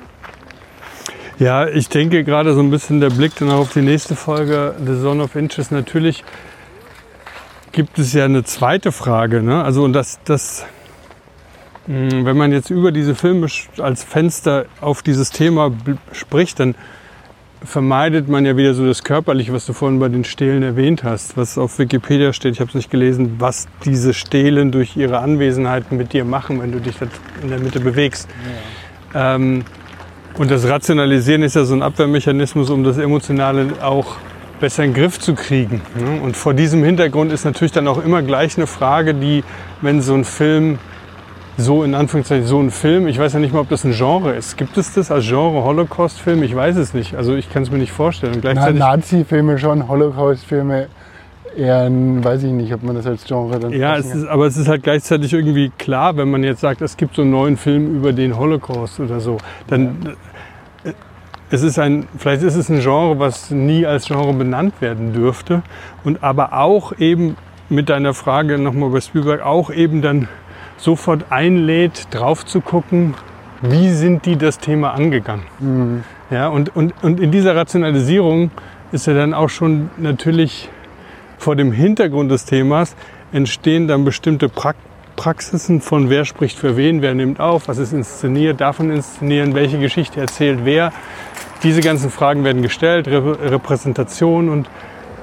Ja, ich denke gerade so ein bisschen der Blick dann auf die nächste Folge, The Zone of Interest. Natürlich gibt es ja eine zweite Frage, ne? Also und wenn man jetzt über diese Filme als Fenster auf dieses Thema spricht, dann vermeidet man ja wieder so das Körperliche, was du vorhin bei den Stelen erwähnt hast, was auf Wikipedia steht. Ich habe es nicht gelesen, was diese Stelen durch ihre Anwesenheit mit dir machen, wenn du dich in der Mitte bewegst. Ja. Und das Rationalisieren ist ja so ein Abwehrmechanismus, um das Emotionale auch besser in den Griff zu kriegen. Und vor diesem Hintergrund ist natürlich dann auch immer gleich eine Frage, die, wenn so ein Film so in Anführungszeichen so ein Film, ich weiß ja nicht mal, ob das ein Genre ist. Gibt es das als Genre Holocaust-Film? Ich weiß es nicht. Also ich kann es mir nicht vorstellen. Nazi-Filme schon, Holocaust-Filme eher, weiß ich nicht, ob man das als Genre dann... Ja, aber es ist halt gleichzeitig irgendwie klar, wenn man jetzt sagt, es gibt so einen neuen Film über den Holocaust oder so, dann vielleicht ist es ein Genre, was nie als Genre benannt werden dürfte und aber auch eben mit deiner Frage nochmal bei Spielberg auch eben dann sofort einlädt, drauf zu gucken, wie sind die das Thema angegangen. Mhm. Ja, und in dieser Rationalisierung ist ja dann auch schon natürlich vor dem Hintergrund des Themas entstehen dann bestimmte Praxisen von wer spricht für wen, wer nimmt auf, was ist inszeniert, darf man inszenieren, welche Geschichte erzählt wer. Diese ganzen Fragen werden gestellt, Repräsentation und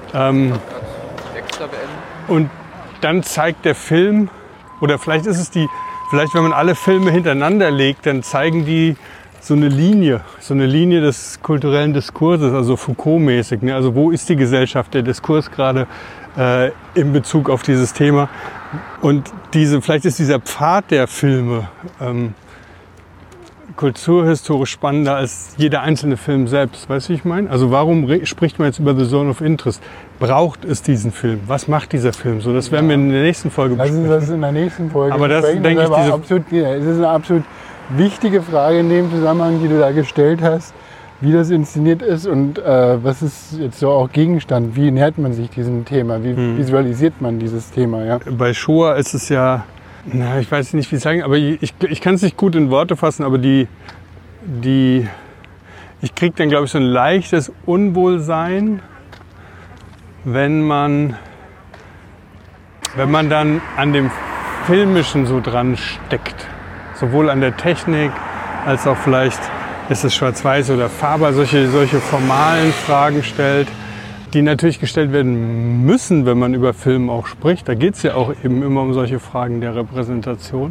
dann zeigt der Film, oder vielleicht ist es wenn man alle Filme hintereinander legt, dann zeigen die so eine Linie des kulturellen Diskurses, also Foucault-mäßig. Ne? Also wo ist die Gesellschaft, der Diskurs gerade in Bezug auf dieses Thema? Und vielleicht ist dieser Pfad der Filme kulturhistorisch spannender als jeder einzelne Film selbst. Weißt du, wie ich meine? Also warum spricht man jetzt über The Zone of Interest? Braucht es diesen Film? Was macht dieser Film so? Das werden wir in der nächsten Folge besprechen. Das ist in der nächsten Folge. Aber das denke ich, es ist eine absolut wichtige Frage in dem Zusammenhang, die du da gestellt hast, wie das inszeniert ist und was ist jetzt so auch Gegenstand? Wie nähert man sich diesem Thema? Wie visualisiert man dieses Thema? Ja? Bei Shoah ist es ja, ich weiß nicht, wie ich sagen, aber ich kann es nicht gut in Worte fassen, aber ich kriege dann, glaube ich, so ein leichtes Unwohlsein, wenn man dann an dem Filmischen so dran steckt. Sowohl an der Technik, als auch vielleicht ist es schwarz-weiß oder Farbe, solche formalen Fragen stellt, die natürlich gestellt werden müssen, wenn man über Film auch spricht. Da geht es ja auch eben immer um solche Fragen der Repräsentation.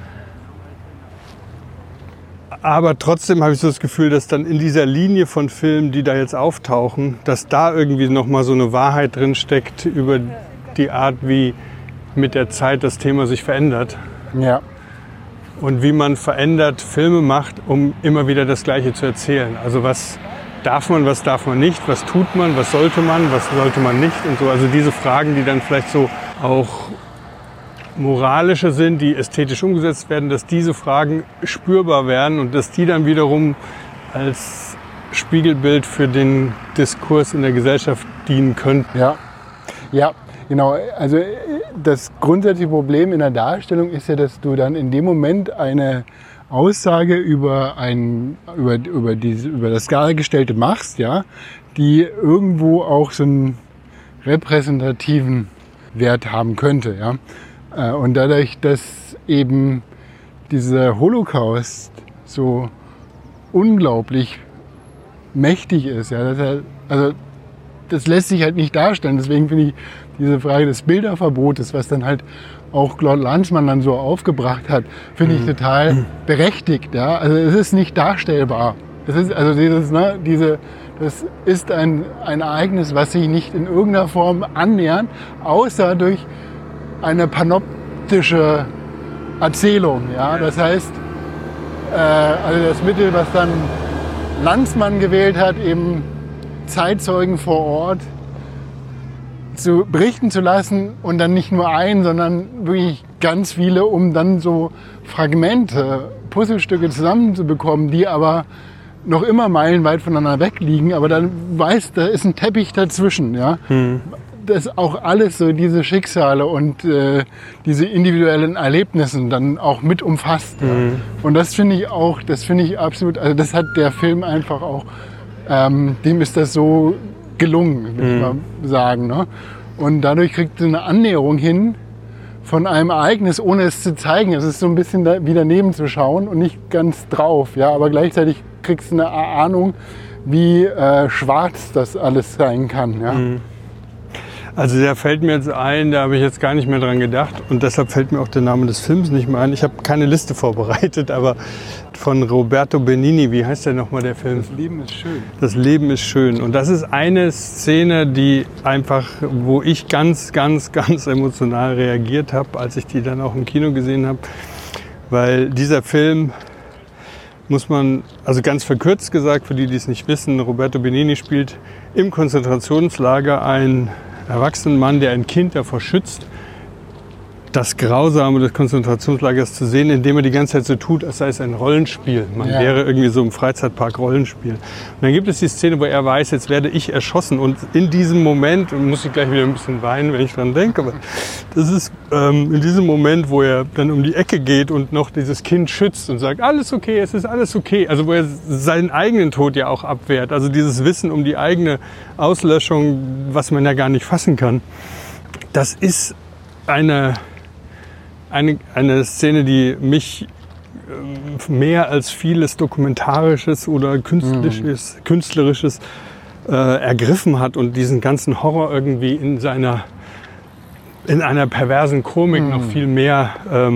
Aber trotzdem habe ich so das Gefühl, dass dann in dieser Linie von Filmen, die da jetzt auftauchen, dass da irgendwie nochmal so eine Wahrheit drin steckt über die Art, wie mit der Zeit das Thema sich verändert. Ja. Und wie man verändert Filme macht, um immer wieder das Gleiche zu erzählen. Also was darf man nicht, was tut man, was sollte man nicht und so. Also diese Fragen, die dann vielleicht so auch moralische sind, die ästhetisch umgesetzt werden, dass diese Fragen spürbar werden und dass die dann wiederum als Spiegelbild für den Diskurs in der Gesellschaft dienen könnten. Ja, genau. Also das grundsätzliche Problem in der Darstellung ist ja, dass du dann in dem Moment eine Aussage über das Dargestellte machst, ja, die irgendwo auch so einen repräsentativen Wert haben könnte, ja. Und dadurch, dass eben dieser Holocaust so unglaublich mächtig ist, ja, das lässt sich halt nicht darstellen. Deswegen finde ich diese Frage des Bilderverbotes, was dann halt auch Claude Lanzmann dann so aufgebracht hat, finde ich total berechtigt. Ja? Also es ist nicht darstellbar. Das ist ein Ereignis, was sich nicht in irgendeiner Form annähert, außer durch eine panoptische Erzählung. Ja? Das heißt, also das Mittel, was dann Lanzmann gewählt hat, eben Zeitzeugen vor Ort zu berichten zu lassen und dann nicht nur sondern wirklich ganz viele, um dann so Fragmente, Puzzlestücke zusammenzubekommen, die aber noch immer meilenweit voneinander weg liegen, aber dann weißt, da ist ein Teppich dazwischen, ja. Das auch alles so diese Schicksale und diese individuellen Erlebnisse dann auch mit umfasst. Ja. Und das finde ich absolut, also das hat der Film einfach auch, dem ist das so gelungen, würde ich mal sagen. Ne? Und dadurch kriegt sie eine Annäherung hin von einem Ereignis, ohne es zu zeigen. Es ist so ein bisschen wie daneben zu schauen und nicht ganz drauf. Ja? Aber gleichzeitig kriegst du eine Ahnung, wie schwarz das alles sein kann. Ja? Also der fällt mir jetzt ein, da habe ich jetzt gar nicht mehr dran gedacht und deshalb fällt mir auch der Name des Films nicht mehr ein. Ich habe keine Liste vorbereitet, aber von Roberto Benigni, wie heißt der nochmal der Film? Das Leben ist schön. Das Leben ist schön. Und das ist eine Szene, die einfach, wo ich ganz, ganz, ganz emotional reagiert habe, als ich die dann auch im Kino gesehen habe. Weil dieser Film, muss man, also ganz verkürzt gesagt, für die, die es nicht wissen, Roberto Benigni spielt im Konzentrationslager einen erwachsenen Mann, der ein Kind davor schützt, das Grausame des Konzentrationslagers zu sehen, indem er die ganze Zeit so tut, als sei es ein Rollenspiel. Man wäre irgendwie so im Freizeitpark Rollenspiel. Und dann gibt es die Szene, wo er weiß, jetzt werde ich erschossen. Und in diesem Moment, und muss ich gleich wieder ein bisschen weinen, wenn ich dran denke, aber das ist in diesem Moment, wo er dann um die Ecke geht und noch dieses Kind schützt und sagt, alles okay, es ist alles okay. Also wo er seinen eigenen Tod ja auch abwehrt. Also dieses Wissen um die eigene Auslöschung, was man ja gar nicht fassen kann. Das ist eine Szene, die mich mehr als vieles Dokumentarisches oder Künstlerisches ergriffen hat und diesen ganzen Horror irgendwie in einer perversen Komik noch viel mehr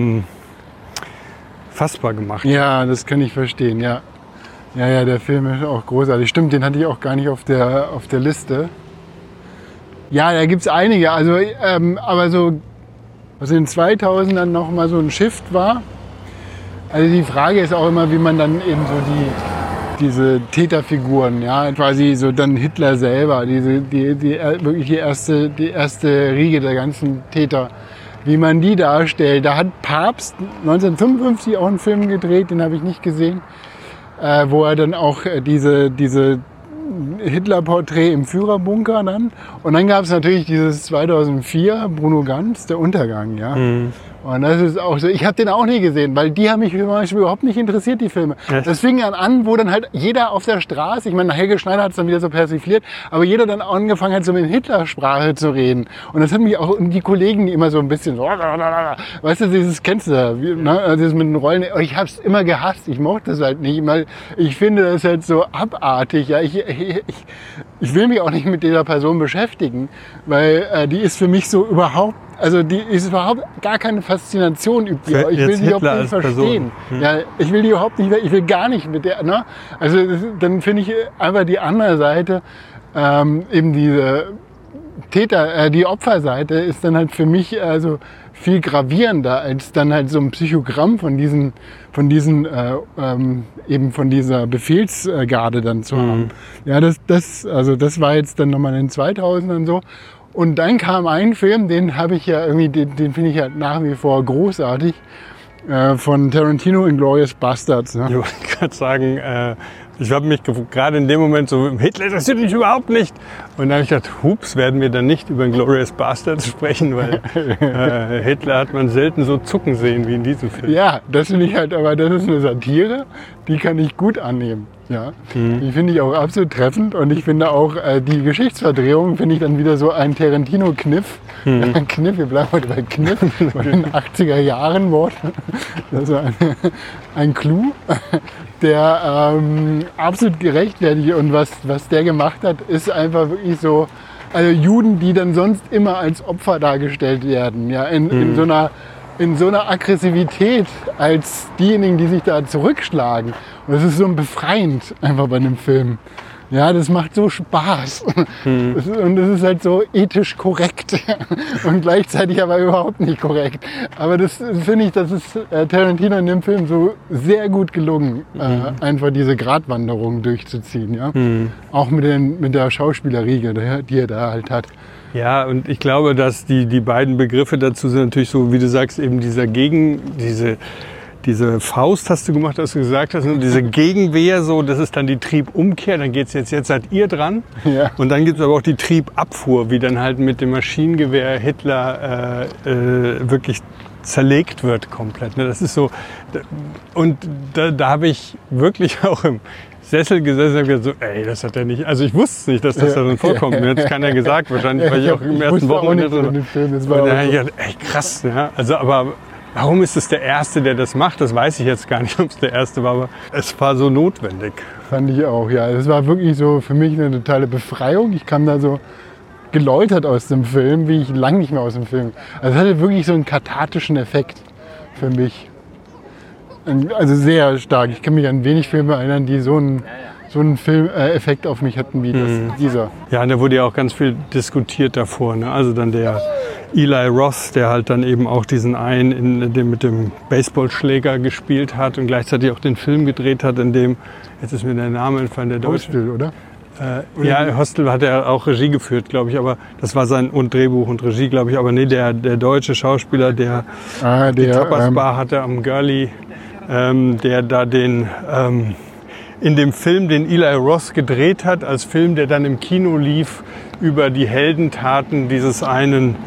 fassbar gemacht. Ja, das kann ich verstehen, ja. Ja, der Film ist auch großartig. Stimmt, den hatte ich auch gar nicht auf der Liste. Ja, da gibt es einige, also aber so, was in den 2000ern noch mal so ein Shift war, Also die Frage ist auch immer, wie man dann eben so diese Täterfiguren, ja, quasi so dann Hitler selber, wirklich die erste Riege der ganzen Täter, wie man die darstellt. Da hat Pabst 1955 auch einen Film gedreht, den habe ich nicht gesehen, wo er dann auch diese Hitler-Porträt im Führerbunker dann. Und dann gab es natürlich dieses 2004 Bruno Ganz, der Untergang, ja. Und das ist auch so, ich habe den auch nie gesehen, weil die haben mich zum Beispiel überhaupt nicht interessiert, die Filme. Echt? Das fing dann an, wo dann halt jeder auf der Straße, ich meine, Helge Schneider hat es dann wieder so persifliert, aber jeder dann angefangen hat, so mit Hitlersprache zu reden. Und das hat mich auch, und die Kollegen, die immer so ein bisschen so, weißt du, dieses kennst du ja, ne? Also das mit den Rollen, ich habe es immer gehasst, ich mochte das halt nicht, weil ich finde das halt so abartig, ja, ich will mich auch nicht mit dieser Person beschäftigen, weil die ist für mich so überhaupt, also die ist überhaupt gar keine Faszination übt. Ich will die überhaupt nicht verstehen. Ja, ich will die überhaupt nicht, ich will gar nicht mit der, ne? Also dann finde ich einfach die andere Seite, eben diese die Opferseite ist dann halt für mich also viel gravierender als dann halt so ein Psychogramm von dieser Befehlsgarde dann zu haben. Ja, das war jetzt dann nochmal in den 2000ern so. Und dann kam ein Film, den habe ich ja irgendwie, den finde ich ja nach wie vor großartig, von Tarantino, Inglourious Basterds. Ne? Ich wollte gerade sagen, ich habe mich gerade in dem Moment so, Hitler interessiert mich überhaupt nicht. Und dann habe ich gedacht, hups, werden wir dann nicht über Inglourious Basterds sprechen, weil Hitler hat man selten so zucken sehen wie in diesem Film. Ja, das finde ich halt, aber das ist eine Satire, die kann ich gut annehmen. Ja, die finde ich auch absolut treffend und ich finde auch die Geschichtsverdrehung finde ich dann wieder so ein Tarantino-Kniff. Kniff, wir bleiben heute bei Kniff, bei den 80er Jahren Wort. Also ein Clou, der absolut gerechtfertigt und was der gemacht hat, ist einfach wirklich so, also Juden, die dann sonst immer als Opfer dargestellt werden, ja, in so einer Aggressivität als diejenigen, die sich da zurückschlagen. Und das ist so befreiend einfach bei einem Film. Ja, das macht so Spaß. Und das ist halt so ethisch korrekt und gleichzeitig aber überhaupt nicht korrekt. Aber das finde ich, das ist Tarantino in dem Film so sehr gut gelungen, einfach diese Gratwanderung durchzuziehen. Ja? Auch mit der Schauspielerriege, die er da halt hat. Ja, und ich glaube, dass die beiden Begriffe dazu sind natürlich so, wie du sagst, eben diese Faust hast du gemacht, dass du gesagt hast, und diese Gegenwehr, so, das ist dann die Triebumkehr, dann geht's jetzt seid ihr dran. Ja. Und dann gibt es aber auch die Triebabfuhr, wie dann halt mit dem Maschinengewehr Hitler wirklich zerlegt wird komplett. Ne? Das ist so, und da habe ich wirklich auch im Sessel gesessen und gesagt, so, ey, das hat er nicht, also ich wusste nicht, dass das da drin vorkommt. Mir hat es keiner gesagt, wahrscheinlich, weil ich auch im ersten Wochenende drin war. Und dann habe ich gedacht, ey, krass, ja, also aber warum ist es der Erste, der das macht? Das weiß ich jetzt gar nicht, ob es der Erste war, aber es war so notwendig. Fand ich auch, ja. Es war wirklich so für mich eine totale Befreiung. Ich kam da so geläutert aus dem Film, wie ich lange nicht mehr aus dem Film. Also es hatte wirklich so einen kathartischen Effekt für mich. Also sehr stark. Ich kann mich an wenig Filme erinnern, die so einen Filmeffekt auf mich hatten wie dieser. Ja, und da wurde ja auch ganz viel diskutiert davor. Ne? Also dann der Eli Roth, der halt dann eben auch diesen einen, mit dem Baseballschläger gespielt hat und gleichzeitig auch den Film gedreht hat, in dem, jetzt ist mir der Name entfallen, der Deutsche. Hostel, oder? Ja, Hostel hat er auch Regie geführt, glaube ich, aber das war und Drehbuch und Regie, glaube ich, aber nee, der deutsche Schauspieler, der die Tapas Bar hatte am Girlie, der da in dem Film, den Eli Roth gedreht hat, als Film, der dann im Kino lief, über die Heldentaten dieses einen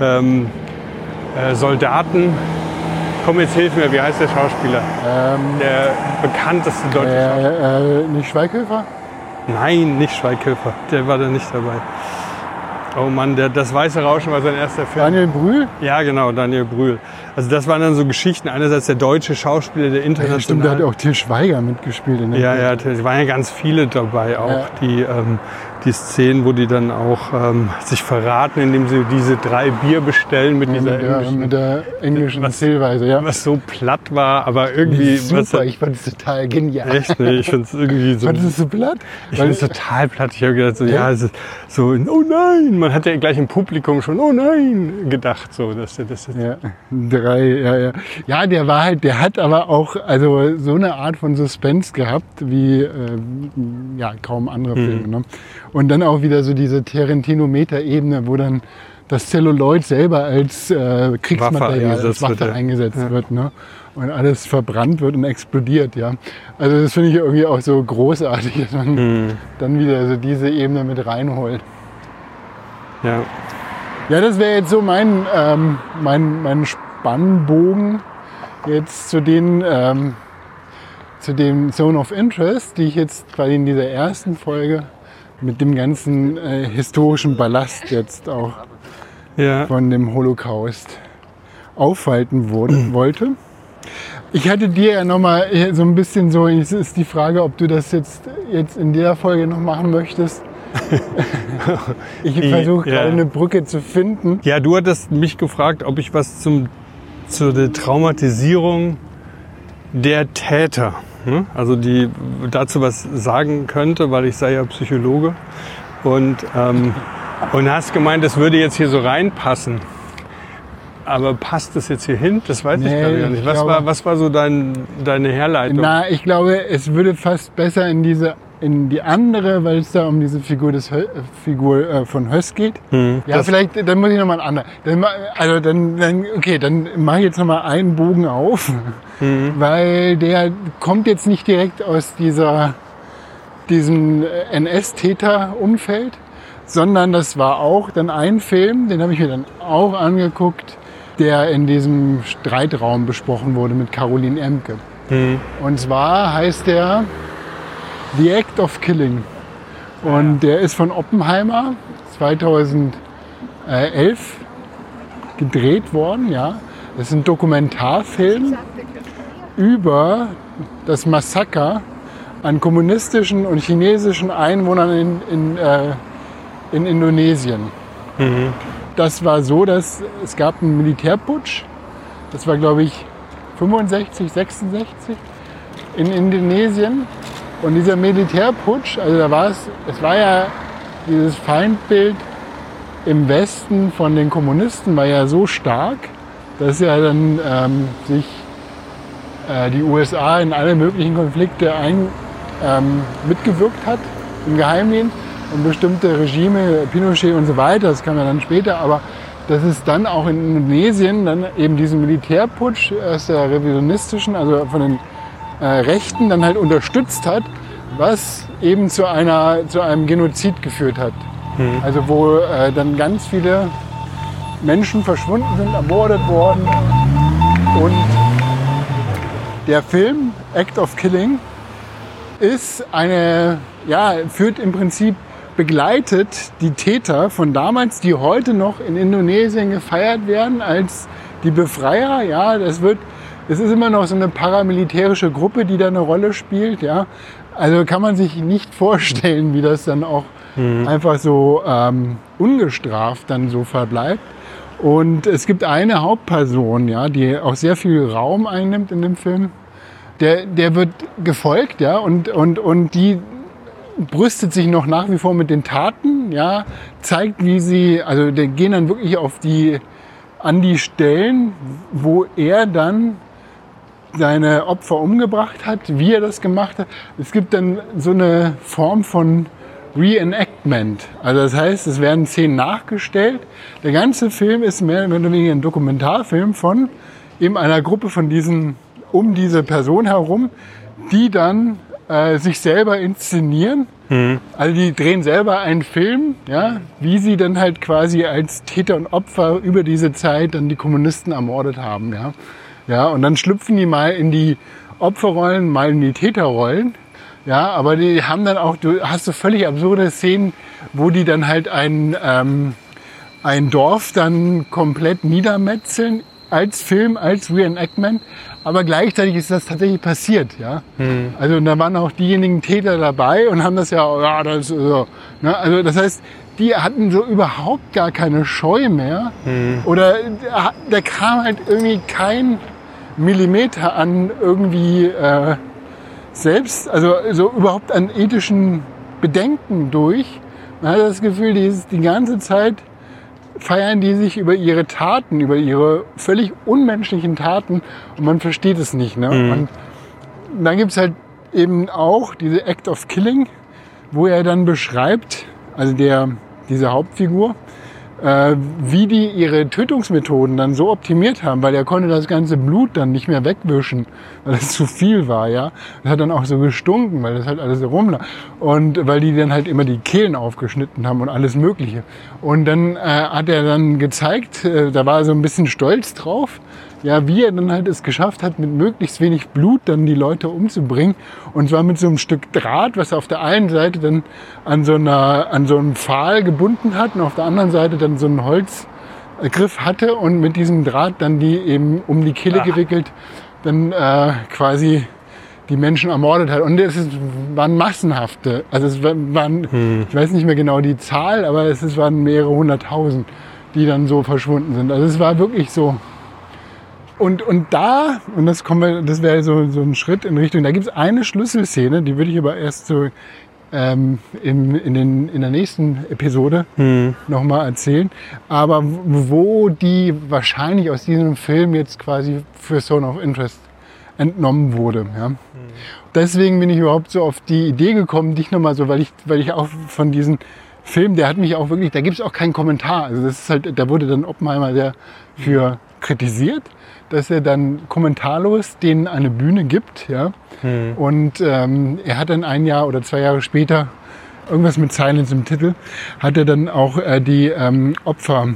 Soldaten. Komm, jetzt hilf mir, wie heißt der Schauspieler? Der bekannteste deutsche Schauspieler. Nicht Schweighöfer? Nein, nicht Schweighöfer. Der war da nicht dabei. Oh Mann, das Weiße Rauschen war sein erster Film. Daniel Brühl? Ja, genau, Daniel Brühl. Also das waren dann so Geschichten. Einerseits der deutsche Schauspieler, der international... Ja, stimmt, da hat auch Til Schweiger mitgespielt. In dem ja, es waren ja ganz viele dabei auch, die die Szenen, wo die dann auch sich verraten, indem sie diese 3 Bier bestellen mit der englischen Zählweise. Ja. Was so platt war, aber irgendwie... Super, ich fand es total genial. Echt, ne? Ich finde es irgendwie so... Fandest du es so platt? Ich finde es total platt. Ich habe gedacht, so, ja, es ist so, oh nein! Man hat ja gleich im Publikum schon, oh nein! gedacht. So, das ja, 3, ja. Ja, der hat aber auch also so eine Art von Suspense gehabt, wie kaum andere Filme. Ne? Und dann auch wieder so diese Tarantino-Meta-Ebene, wo dann das Celluloid selber als Kriegsmaterial, als Waffe eingesetzt wird. Ne? Und alles verbrannt wird und explodiert. Ja? Also das finde ich irgendwie auch so großartig, dass man dann wieder so diese Ebene mit reinholt. Ja. Ja, das wäre jetzt so mein Spannbogen jetzt zu dem Zone of Interest, die ich jetzt quasi in dieser ersten Folge mit dem ganzen historischen Ballast jetzt auch von dem Holocaust aufhalten wollte. Ich hatte dir ja nochmal so ein bisschen so, es ist die Frage, ob du das jetzt in der Folge noch machen möchtest. Ich versuche gerade eine Brücke zu finden. Ja, du hattest mich gefragt, ob ich was zu der Traumatisierung der Täter, also die dazu was sagen könnte, weil ich sei ja Psychologe und hast gemeint, das würde jetzt hier so reinpassen. Aber passt das jetzt hier hin? Das weiß ich gar nicht. Was war so deine Herleitung? Ich glaube, es würde fast besser in die andere, weil es da um diese Figur von Höss geht. Ja, vielleicht, dann muss ich nochmal einen anderen. Dann mache ich jetzt nochmal einen Bogen auf, weil der kommt jetzt nicht direkt aus diesem NS-Täter-Umfeld, sondern das war auch dann ein Film, den habe ich mir dann auch angeguckt, der in diesem Streitraum besprochen wurde mit Caroline Emke. Und zwar heißt der The Act of Killing. Und der ist von Oppenheimer 2011 gedreht worden. Ja. Das ist ein Dokumentarfilm über das Massaker an kommunistischen und chinesischen Einwohnern in Indonesien. Das war so, dass es gab einen Militärputsch. Das war, glaube ich, 65, 66 in Indonesien. Und dieser Militärputsch, also es war ja dieses Feindbild im Westen von den Kommunisten war ja so stark, dass ja dann sich die USA in alle möglichen Konflikte mitgewirkt hat im Geheimdienst und bestimmte Regime, Pinochet und so weiter, das kam ja dann später, aber dass es dann auch in Indonesien dann eben diesen Militärputsch aus der revisionistischen, also von den Rechten dann halt unterstützt hat, was eben zu einem Genozid geführt hat. Also wo dann ganz viele Menschen verschwunden sind, ermordet worden. Und der Film Act of Killing führt im Prinzip, begleitet die Täter von damals, die heute noch in Indonesien gefeiert werden als die Befreier. Ja, es ist immer noch so eine paramilitärische Gruppe, die da eine Rolle spielt. Ja. Also kann man sich nicht vorstellen, wie das dann auch einfach so ungestraft dann so verbleibt. Und es gibt eine Hauptperson, ja, die auch sehr viel Raum einnimmt in dem Film. Der wird gefolgt, ja, und die brüstet sich noch nach wie vor mit den Taten, ja, zeigt, wie sie, also die gehen dann wirklich an die Stellen, wo er dann seine Opfer umgebracht hat, wie er das gemacht hat. Es gibt dann so eine Form von Reenactment. Also das heißt, es werden Szenen nachgestellt. Der ganze Film ist mehr oder weniger ein Dokumentarfilm von eben einer Gruppe von um diese Person herum, die dann sich selber inszenieren. Also die drehen selber einen Film, ja, wie sie dann halt quasi als Täter und Opfer über diese Zeit dann die Kommunisten ermordet haben. Ja. Ja, und dann schlüpfen die mal in die Opferrollen, mal in die Täterrollen. Ja, aber die haben dann auch, du hast so völlig absurde Szenen, wo die dann halt ein Dorf dann komplett niedermetzeln als Film, als Reenactment. aber gleichzeitig ist das tatsächlich passiert. Ja? Also da waren auch diejenigen Täter dabei und haben das ja, das so. Ne? Also das heißt, die hatten so überhaupt gar keine Scheu mehr. Oder da kam halt irgendwie kein Millimeter an irgendwie selbst, also so überhaupt an ethischen Bedenken durch. Man hat das Gefühl, die ganze Zeit feiern die sich über ihre Taten, über ihre völlig unmenschlichen Taten und man versteht es nicht. Ne? Und dann gibt es halt eben auch diese Act of Killing, wo er dann beschreibt, also diese Hauptfigur, wie die ihre Tötungsmethoden dann so optimiert haben, weil er konnte das ganze Blut dann nicht mehr wegwischen, weil es zu viel war, ja. Das hat dann auch so gestunken, weil das halt alles so rumlag. Und weil die dann halt immer die Kehlen aufgeschnitten haben und alles Mögliche. Und dann hat er dann gezeigt, da war er so ein bisschen stolz drauf, ja, wie er dann halt es geschafft hat, mit möglichst wenig Blut dann die Leute umzubringen. Und zwar mit so einem Stück Draht, was er auf der einen Seite dann an so einen Pfahl gebunden hat und auf der anderen Seite dann so einen Holzgriff hatte und mit diesem Draht dann die eben um die Kehle gewickelt, dann quasi die Menschen ermordet hat. Und waren massenhafte, also es waren, ich weiß nicht mehr genau die Zahl, aber waren mehrere 100.000, die dann so verschwunden sind. Also es war wirklich so. Und das wäre so ein Schritt in Richtung, da gibt es eine Schlüsselszene, die würde ich aber erst so in der nächsten Episode nochmal erzählen. Aber wo die wahrscheinlich aus diesem Film jetzt quasi für Zone of Interest entnommen wurde. Ja. Deswegen bin ich überhaupt so auf die Idee gekommen, dich nochmal so, weil ich auch von diesem Film, der hat mich auch wirklich, da gibt es auch keinen Kommentar. Also das ist halt, da wurde dann Oppenheimer sehr für kritisiert, dass er dann kommentarlos denen eine Bühne gibt. Ja? Und er hat dann 1 Jahr oder 2 Jahre später, irgendwas mit Silence im Titel, hat er dann auch die Opfer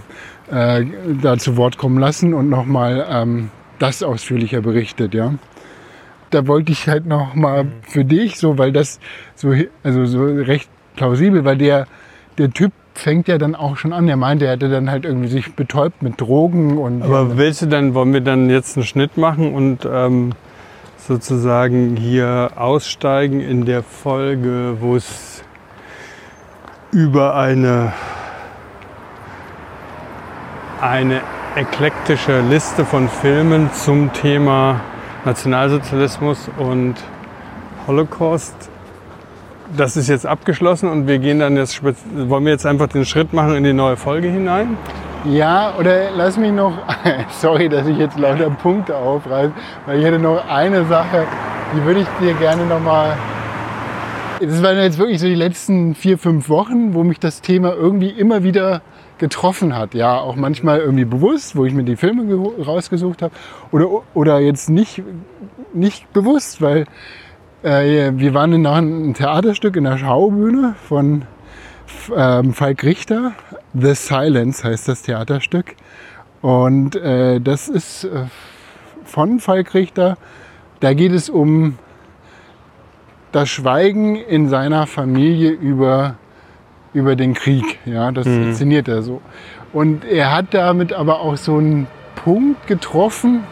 da zu Wort kommen lassen und nochmal das ausführlicher berichtet. Ja? Da wollte ich halt nochmal für dich, so, weil das so recht plausibel, weil der Typ fängt ja dann auch schon an. Er meinte, er hätte dann halt irgendwie sich betäubt mit Drogen. Aber wollen wir dann jetzt einen Schnitt machen und sozusagen hier aussteigen in der Folge, wo es über eine eklektische Liste von Filmen zum Thema Nationalsozialismus und Holocaust. Das ist jetzt abgeschlossen und wir gehen dann jetzt, wollen wir jetzt einfach den Schritt machen in die neue Folge hinein? Ja, oder lass mich noch, sorry, dass ich jetzt lauter Punkte aufreiße, weil ich hätte noch eine Sache, die würde ich dir gerne nochmal, das waren jetzt wirklich so die letzten 4-5 Wochen, wo mich das Thema irgendwie immer wieder getroffen hat. Ja, auch manchmal irgendwie bewusst, wo ich mir die Filme rausgesucht habe oder jetzt nicht bewusst, weil wir waren in einem Theaterstück in der Schaubühne von Falk Richter. The Silence heißt das Theaterstück. Und das ist von Falk Richter. Da geht es um das Schweigen in seiner Familie über den Krieg. Ja, das inszeniert er so. Und er hat damit aber auch so einen Punkt getroffen,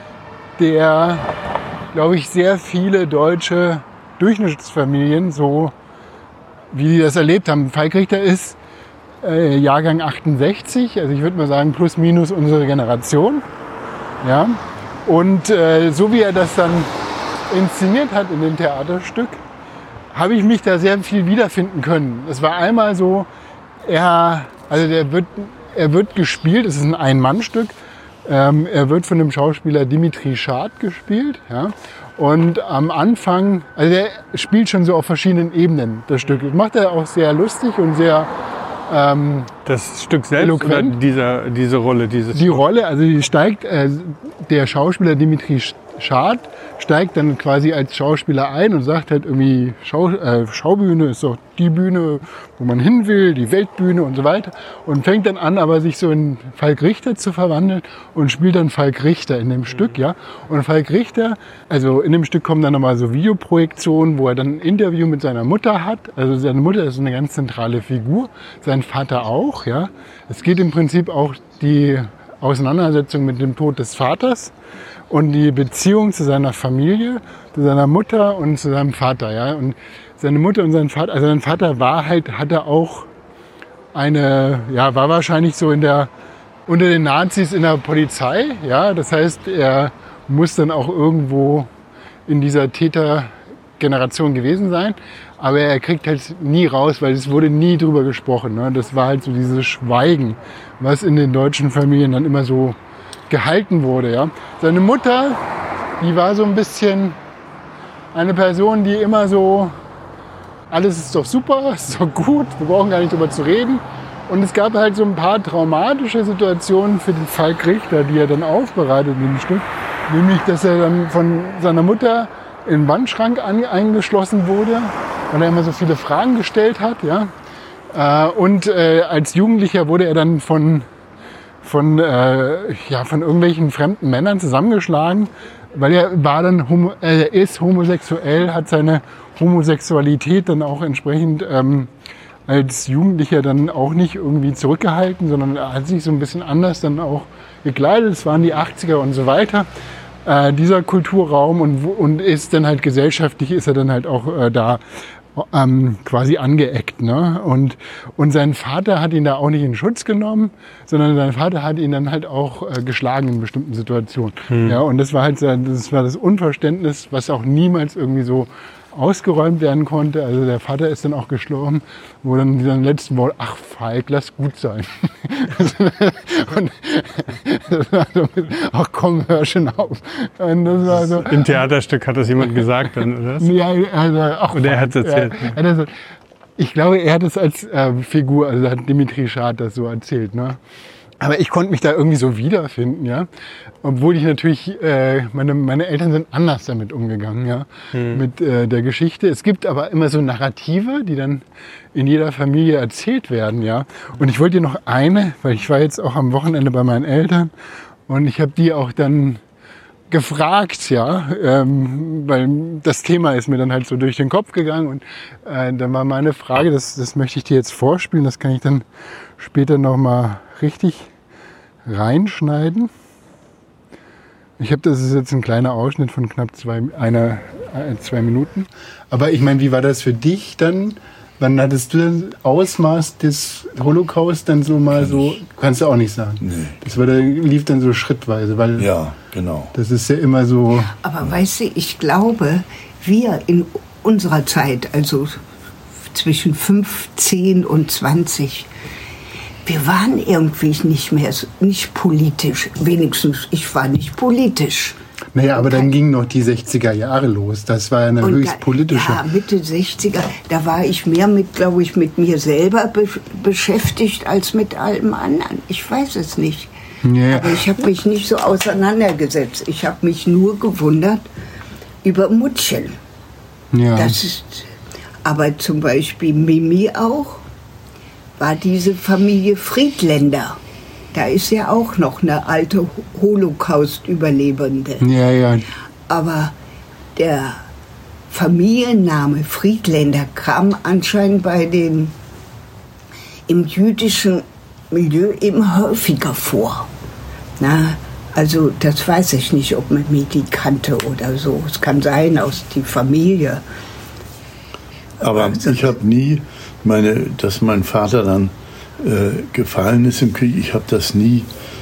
der, glaube ich, sehr viele deutsche Durchschnittsfamilien, so wie die das erlebt haben. Falk Richter ist Jahrgang 68, also ich würde mal sagen plus minus unsere Generation. Ja? Und so wie er das dann inszeniert hat in dem Theaterstück, habe ich mich da sehr viel wiederfinden können. Es war einmal so, er wird gespielt, es ist ein Ein-Mann-Stück. Er wird von dem Schauspieler Dimitri Schad gespielt. Ja? Und am Anfang, also der spielt schon so auf verschiedenen Ebenen, das Stück. Das macht er auch sehr lustig und sehr das Stück selbst eloquent. Oder diese Rolle? Die Rolle, also die steigt, der Schauspieler Dimitri Schad steigt dann quasi als Schauspieler ein und sagt halt irgendwie, Schaubühne ist doch die Bühne, wo man hin will, die Weltbühne und so weiter. Und fängt dann an, aber sich so in Falk Richter zu verwandeln und spielt dann Falk Richter in dem Stück. Ja? Und Falk Richter, also in dem Stück kommen dann nochmal so Videoprojektionen, wo er dann ein Interview mit seiner Mutter hat. Also seine Mutter ist eine ganz zentrale Figur, sein Vater auch. Ja? Es geht im Prinzip auch die Auseinandersetzung mit dem Tod des Vaters. und die Beziehung zu seiner Familie, zu seiner Mutter und zu seinem Vater. Ja? Und seine Mutter und sein Vater, also sein Vater hatte auch war wahrscheinlich so unter den Nazis in der Polizei. Ja? Das heißt, er muss dann auch irgendwo in dieser Tätergeneration gewesen sein. Aber er kriegt halt nie raus, weil es wurde nie drüber gesprochen. Ne? Das war halt so dieses Schweigen, was in den deutschen Familien dann immer so gehalten wurde. Ja? Seine Mutter, die war so ein bisschen eine Person, die immer so, alles ist doch super, ist doch gut, wir brauchen gar nicht drüber zu reden. Und es gab halt so ein paar traumatische Situationen für den Falk Richter, die er dann aufbereitet in dem Stück. Nämlich, dass er dann von seiner Mutter in den Wandschrank eingeschlossen wurde, weil er immer so viele Fragen gestellt hat. Ja? Und als Jugendlicher wurde er dann von irgendwelchen fremden Männern zusammengeschlagen, weil er ist homosexuell, hat seine Homosexualität dann auch entsprechend als Jugendlicher dann auch nicht irgendwie zurückgehalten, sondern er hat sich so ein bisschen anders dann auch gekleidet. Es waren die 80er und so weiter. Dieser Kulturraum und ist dann halt gesellschaftlich, ist er dann halt auch da quasi angeeckt. Ne? Und sein Vater hat ihn da auch nicht in Schutz genommen, sondern sein Vater hat ihn dann halt auch geschlagen in bestimmten Situationen. Ja, und das war halt das Unverständnis, was auch niemals irgendwie so ausgeräumt werden konnte. Also der Vater ist dann auch gestorben, wo dann dieser letzten Wort, ach Falk, lass gut sein. Und das war so mit, ach komm, hör schon auf. Und das war so, im Theaterstück hat das jemand gesagt dann, oder? Ja, also, ach, oder er hat es erzählt. Ja, ich glaube, er hat es als Figur, also hat Dimitri Schad das so erzählt. Ne? Aber ich konnte mich da irgendwie so wiederfinden, ja. Obwohl ich natürlich, meine Eltern sind anders damit umgegangen, ja, mit der Geschichte. Es gibt aber immer so Narrative, die dann in jeder Familie erzählt werden, ja. Und ich wollte dir noch eine, weil ich war jetzt auch am Wochenende bei meinen Eltern und ich habe die auch dann gefragt, ja, weil das Thema ist mir dann halt so durch den Kopf gegangen und dann war meine Frage, das möchte ich dir jetzt vorspielen, das kann ich dann später nochmal richtig reinschneiden. Das ist jetzt ein kleiner Ausschnitt von knapp 2 Minuten. Aber ich meine, wie war das für dich dann? Wann hattest du das Ausmaß des Holocaust dann so mal so? Kannst du auch nicht sagen. Nee. Lief dann so schrittweise, weil ja, genau. Das ist ja immer so. Aber weißt du, ich glaube, wir in unserer Zeit, also zwischen 15 und 20, wir waren irgendwie nicht politisch. Wenigstens, ich war nicht politisch. Naja, aber dann gingen noch die 60er Jahre los. Das war ja eine höchst politische. Ja, Mitte 60er, da war ich mehr glaube ich, mit mir selber beschäftigt als mit allem anderen. Ich weiß es nicht. Ja. Aber ich habe mich nicht so auseinandergesetzt. Ich habe mich nur gewundert über Muttchen. Ja. Aber zum Beispiel Mimi auch, war diese Familie Friedländer. Da ist ja auch noch eine alte Holocaust-Überlebende. Ja, ja. Aber der Familienname Friedländer kam anscheinend im jüdischen Milieu eben häufiger vor. Also das weiß ich nicht, ob man die kannte oder so. Es kann sein aus der Familie. Aber ich habe nie, dass mein Vater dann gefallen ist im Krieg, ich habe das nie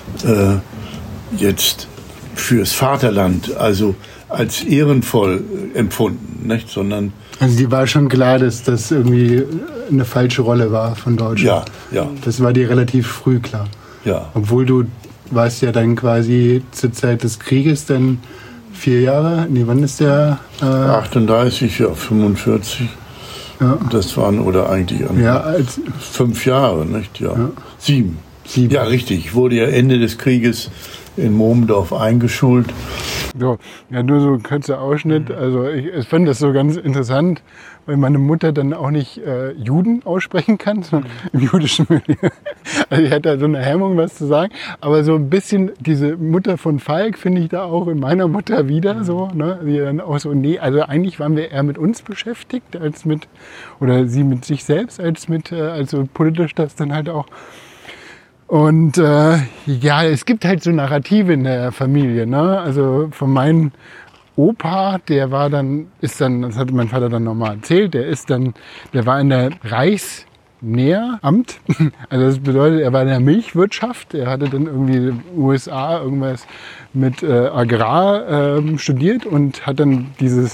jetzt fürs Vaterland, also als ehrenvoll empfunden, nicht? Sondern also dir war schon klar, dass das irgendwie eine falsche Rolle war von Deutschland. Ja. Das war dir relativ früh klar. Ja. Obwohl du warst ja dann quasi zur Zeit des Krieges dann 4 Jahre. Nee, wann ist der? 38, ja, 45. Ja. Das waren, oder eigentlich 5 Jahre, nicht? Ja. 7. Ja, richtig. Ich wurde ja Ende des Krieges in Momendorf eingeschult. So, ja, nur so ein kurzer Ausschnitt. Also ich fand das so ganz interessant, weil meine Mutter dann auch nicht Juden aussprechen kann, sondern im jüdischen Milieu. Also ich hatte da so eine Hemmung, was zu sagen. Aber so ein bisschen diese Mutter von Falk finde ich da auch in meiner Mutter wieder so. Ne? Die dann auch so, nee, also eigentlich waren wir eher mit uns beschäftigt, oder sie mit sich selbst, als so politisch das dann halt auch Und ja, es gibt halt so Narrative in der Familie, ne? Also von meinem Opa, das hat mein Vater dann nochmal erzählt, der war in der Reichsnähramt. Also das bedeutet, er war in der Milchwirtschaft. Er hatte dann irgendwie in den USA irgendwas mit Agrar studiert und hat dann diese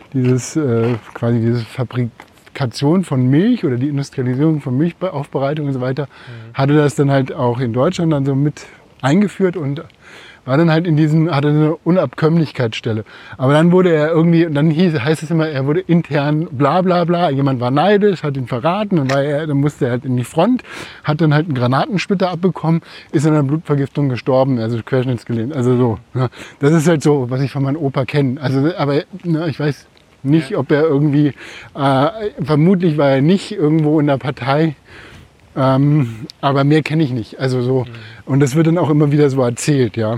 Fabrikation von Milch oder die Industrialisierung von Milchaufbereitung und so weiter, hatte das dann halt auch in Deutschland dann so mit eingeführt und war dann halt hatte eine Unabkömmlichkeitsstelle. Aber dann wurde er irgendwie, heißt es immer, er wurde intern bla bla bla, jemand war neidisch, hat ihn verraten, dann musste er halt in die Front, hat dann halt einen Granatensplitter abbekommen, ist an einer Blutvergiftung gestorben, also querschnittsgelähmt. Also so, ne? Das ist halt so, was ich von meinem Opa kenne. Also, aber ne, ich weiß nicht, ob er irgendwie, vermutlich war er nicht irgendwo in der Partei, aber mehr kenne ich nicht. Also so, und das wird dann auch immer wieder so erzählt, ja.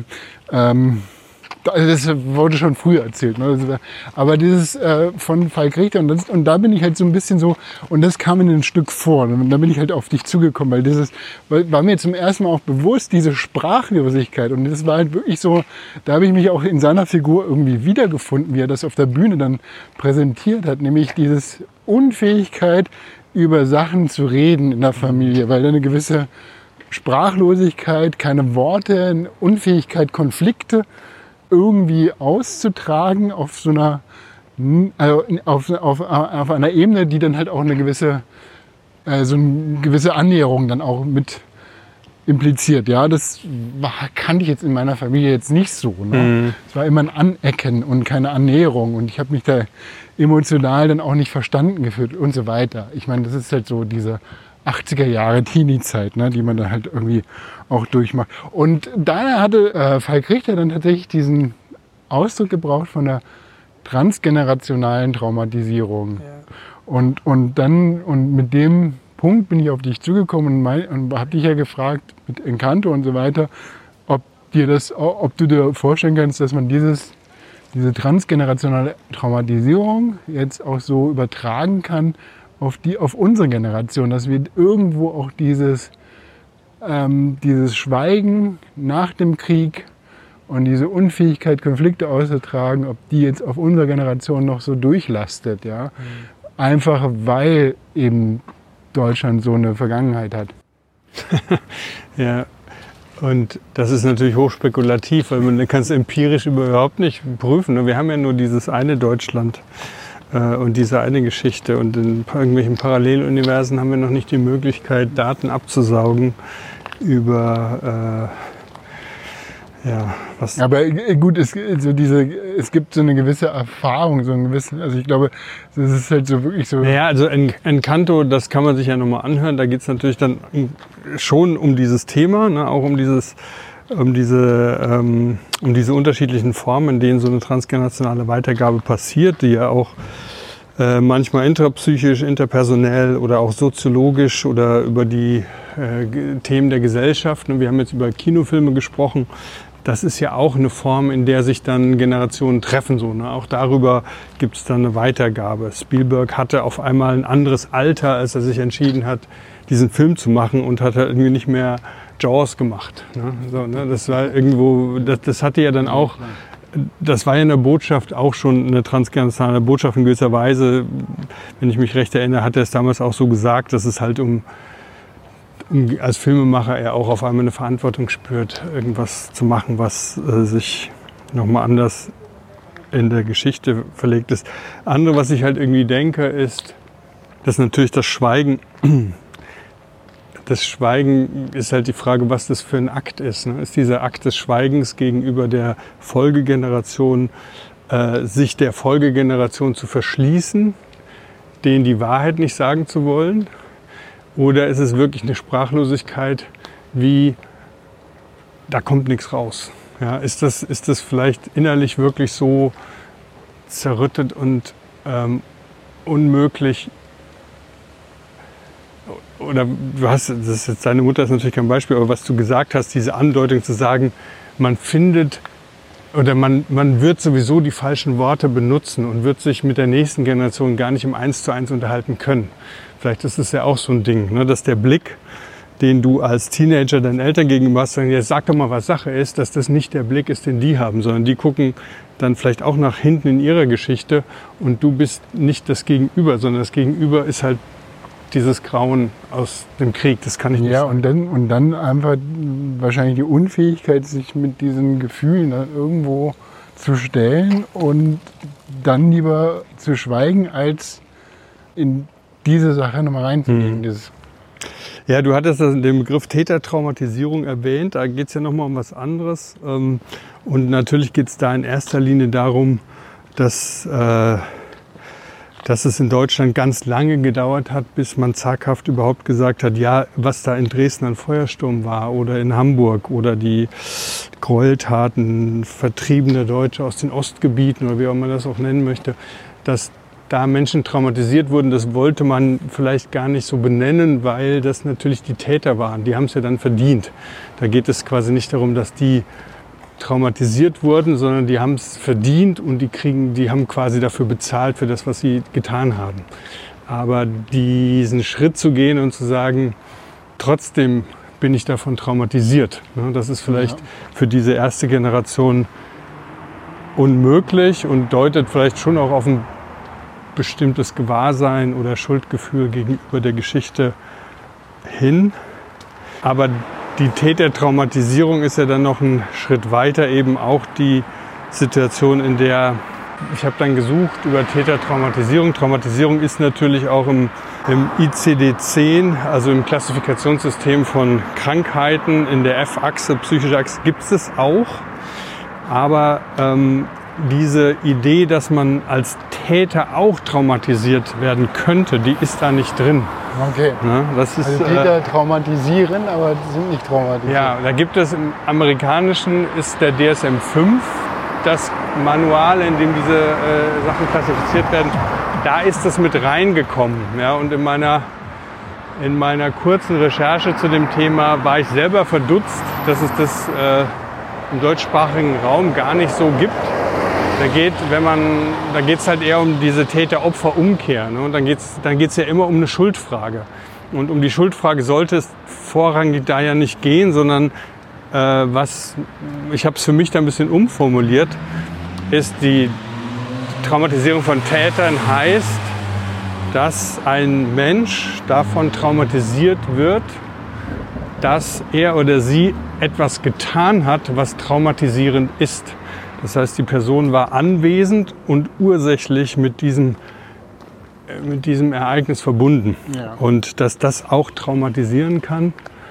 Das wurde schon früher erzählt. Ne? Aber dieses von Falk Richter, und da bin ich halt so ein bisschen so, und das kam in ein Stück vor. Und da bin ich halt auf dich zugekommen, weil war mir zum ersten Mal auch bewusst, diese Sprachlosigkeit. Und das war halt wirklich so, da habe ich mich auch in seiner Figur irgendwie wiedergefunden, wie er das auf der Bühne dann präsentiert hat. Nämlich diese Unfähigkeit, über Sachen zu reden in der Familie, weil da eine gewisse Sprachlosigkeit, keine Worte, eine Unfähigkeit, Konflikte irgendwie auszutragen auf so einer, also auf einer Ebene, die dann halt auch eine gewisse Annäherung dann auch mit impliziert. Ja, das kannte ich jetzt in meiner Familie jetzt nicht so. Ne? Es war immer ein Anecken und keine Annäherung und ich habe mich da emotional dann auch nicht verstanden gefühlt und so weiter. Ich meine, das ist halt so diese 80er Jahre Teenie-Zeit, ne, die man dann halt irgendwie auch durchmacht. Und da hatte Falk Richter dann tatsächlich diesen Ausdruck gebraucht von der transgenerationalen Traumatisierung. Ja. Und mit dem Punkt bin ich auf dich zugekommen und habe dich ja gefragt mit Encanto und so weiter, ob du dir vorstellen kannst, dass man diese transgenerationale Traumatisierung jetzt auch so übertragen kann auf unsere Generation, dass wir irgendwo auch dieses Schweigen nach dem Krieg und diese Unfähigkeit, Konflikte auszutragen, ob die jetzt auf unserer Generation noch so durchlastet, ja? Einfach weil eben Deutschland so eine Vergangenheit hat. Ja, und das ist natürlich hochspekulativ, weil man kann es empirisch überhaupt nicht prüfen. Wir haben ja nur dieses eine Deutschland und diese eine Geschichte. Und in irgendwelchen Paralleluniversen haben wir noch nicht die Möglichkeit, Daten abzusaugen über was. Aber gut, es gibt so eine gewisse Erfahrung, also ich glaube, das ist halt so wirklich so. Ja, also Encanto, das kann man sich ja nochmal anhören. Da geht es natürlich dann schon um dieses Thema, ne? Auch um diese unterschiedlichen Formen, in denen so eine transgenerationale Weitergabe passiert, die ja auch manchmal intrapsychisch, interpersonell oder auch soziologisch oder über die Themen der Gesellschaft. Wir haben jetzt über Kinofilme gesprochen. Das ist ja auch eine Form, in der sich dann Generationen treffen. So, ne? Auch darüber gibt es dann eine Weitergabe. Spielberg hatte auf einmal ein anderes Alter, als er sich entschieden hat, diesen Film zu machen und hat halt irgendwie nicht mehr Jaws gemacht. Ne? So, ne? Das war irgendwo, das hatte ja dann auch, das war ja in der Botschaft auch schon eine transgenerationale Botschaft in gewisser Weise. Wenn ich mich recht erinnere, hat er es damals auch so gesagt, dass es halt als Filmemacher er auch auf einmal eine Verantwortung spürt, irgendwas zu machen, was sich nochmal anders in der Geschichte verlegt ist. Andere, was ich halt irgendwie denke, ist, dass natürlich das Schweigen ist halt die Frage, was das für ein Akt ist. Ne? Ist dieser Akt des Schweigens gegenüber der Folgegeneration, sich der Folgegeneration zu verschließen, denen die Wahrheit nicht sagen zu wollen? Oder ist es wirklich eine Sprachlosigkeit, wie da kommt nichts raus? Ja, ist das vielleicht innerlich wirklich so zerrüttet und unmöglich? Oder das ist jetzt, deine Mutter ist natürlich kein Beispiel, aber was du gesagt hast, diese Andeutung zu sagen, man findet oder man wird sowieso die falschen Worte benutzen und wird sich mit der nächsten Generation gar nicht im 1:1 unterhalten können. Vielleicht ist es ja auch so ein Ding, ne, dass der Blick den du als Teenager deinen Eltern gegenüber hast, sagen, jetzt sag doch mal, was Sache ist, dass das nicht der Blick ist, den die haben, sondern die gucken dann vielleicht auch nach hinten in ihrer Geschichte und du bist nicht das Gegenüber, sondern das Gegenüber ist halt dieses Grauen aus dem Krieg. Das kann ich nicht sagen. Und dann einfach wahrscheinlich die Unfähigkeit, sich mit diesen Gefühlen irgendwo zu stellen und dann lieber zu schweigen, als in diese Sache nochmal reinzugehen. Ja, du hattest den Begriff Tätertraumatisierung erwähnt. Da geht es ja nochmal um was anderes. Und natürlich geht es da in erster Linie darum, dass es in Deutschland ganz lange gedauert hat, bis man zaghaft überhaupt gesagt hat, ja, was da in Dresden ein Feuersturm war oder in Hamburg oder die Gräueltaten vertriebener Deutsche aus den Ostgebieten oder wie auch man das auch nennen möchte, dass da Menschen traumatisiert wurden, das wollte man vielleicht gar nicht so benennen, weil das natürlich die Täter waren. Die haben es ja dann verdient. Da geht es quasi nicht darum, dass die traumatisiert wurden, sondern die haben es verdient und die haben quasi dafür bezahlt für das, was sie getan haben. Aber diesen Schritt zu gehen und zu sagen, trotzdem bin ich davon traumatisiert, das ist vielleicht für diese erste Generation unmöglich und deutet vielleicht schon auch auf ein bestimmtes Gewahrsein oder Schuldgefühl gegenüber der Geschichte hin. Aber die Tätertraumatisierung ist ja dann noch ein Schritt weiter, eben auch die Situation, in der ich habe dann gesucht über Tätertraumatisierung. Traumatisierung ist natürlich auch im ICD-10, also im Klassifikationssystem von Krankheiten, in der F-Achse, psychische Achse, gibt es das auch. Aber diese Idee, dass man als Täter auch traumatisiert werden könnte, die ist da nicht drin. Okay. Ja, das ist, also Täter traumatisieren, aber sind nicht traumatisiert. Ja, da gibt es im Amerikanischen ist der DSM-5 das Manual, in dem diese Sachen klassifiziert werden. Da ist das mit reingekommen. Ja, und in meiner kurzen Recherche zu dem Thema war ich selber verdutzt, dass es das im deutschsprachigen Raum gar nicht so gibt. Da geht's halt eher um diese Täter-Opfer-Umkehr. Ne? Und dann geht's ja immer um eine Schuldfrage. Und um die Schuldfrage sollte es vorrangig da ja nicht gehen, sondern ich habe es für mich da ein bisschen umformuliert, ist die Traumatisierung von Tätern heißt, dass ein Mensch davon traumatisiert wird, dass er oder sie etwas getan hat, was traumatisierend ist. Das heißt, die Person war anwesend und ursächlich mit diesem Ereignis verbunden. Ja. Und dass das auch traumatisieren kann,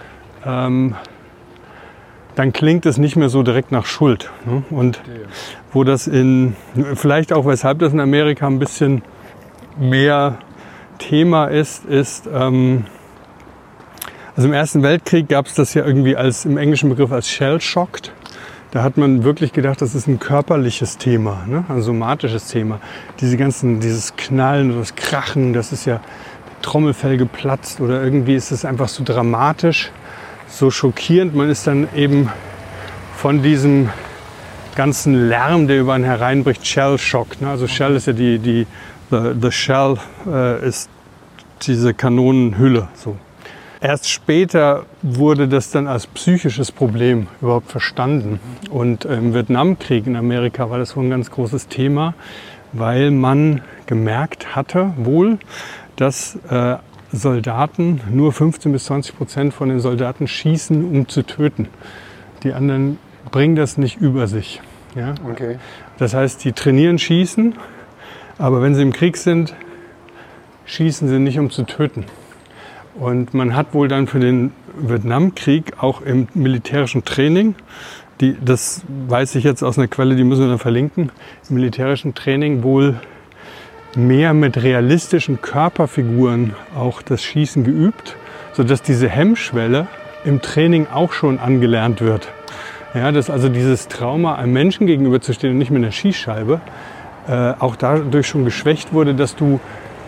dann klingt es nicht mehr so direkt nach Schuld. Ne? Und wo das vielleicht auch weshalb das in Amerika ein bisschen mehr Thema ist, also im Ersten Weltkrieg gab es das ja irgendwie im englischen Begriff als Shell-Shocked. Da hat man wirklich gedacht, das ist ein körperliches Thema, ne? Ein somatisches Thema. Dieses Knallen oder das Krachen, das ist ja Trommelfell geplatzt oder irgendwie ist es einfach so dramatisch, so schockierend. Man ist dann eben von diesem ganzen Lärm, der über einen hereinbricht, Shell-Shock. Ne? Also Shell ist ja the Shell ist diese Kanonenhülle. So. Erst später wurde das dann als psychisches Problem überhaupt verstanden. Und im Vietnamkrieg in Amerika war das wohl ein ganz großes Thema, weil man gemerkt hatte wohl, dass Soldaten, nur 15-20% von den Soldaten schießen, um zu töten. Die anderen bringen das nicht über sich. Ja? Okay. Das heißt, die trainieren Schießen, aber wenn sie im Krieg sind, schießen sie nicht, um zu töten. Und man hat wohl dann für den Vietnamkrieg auch im militärischen Training, das weiß ich jetzt aus einer Quelle, die müssen wir dann verlinken, im militärischen Training wohl mehr mit realistischen Körperfiguren auch das Schießen geübt, sodass diese Hemmschwelle im Training auch schon angelernt wird. Ja, dass also dieses Trauma, einem Menschen gegenüberzustehen und nicht mit einer Schießscheibe, auch dadurch schon geschwächt wurde, dass du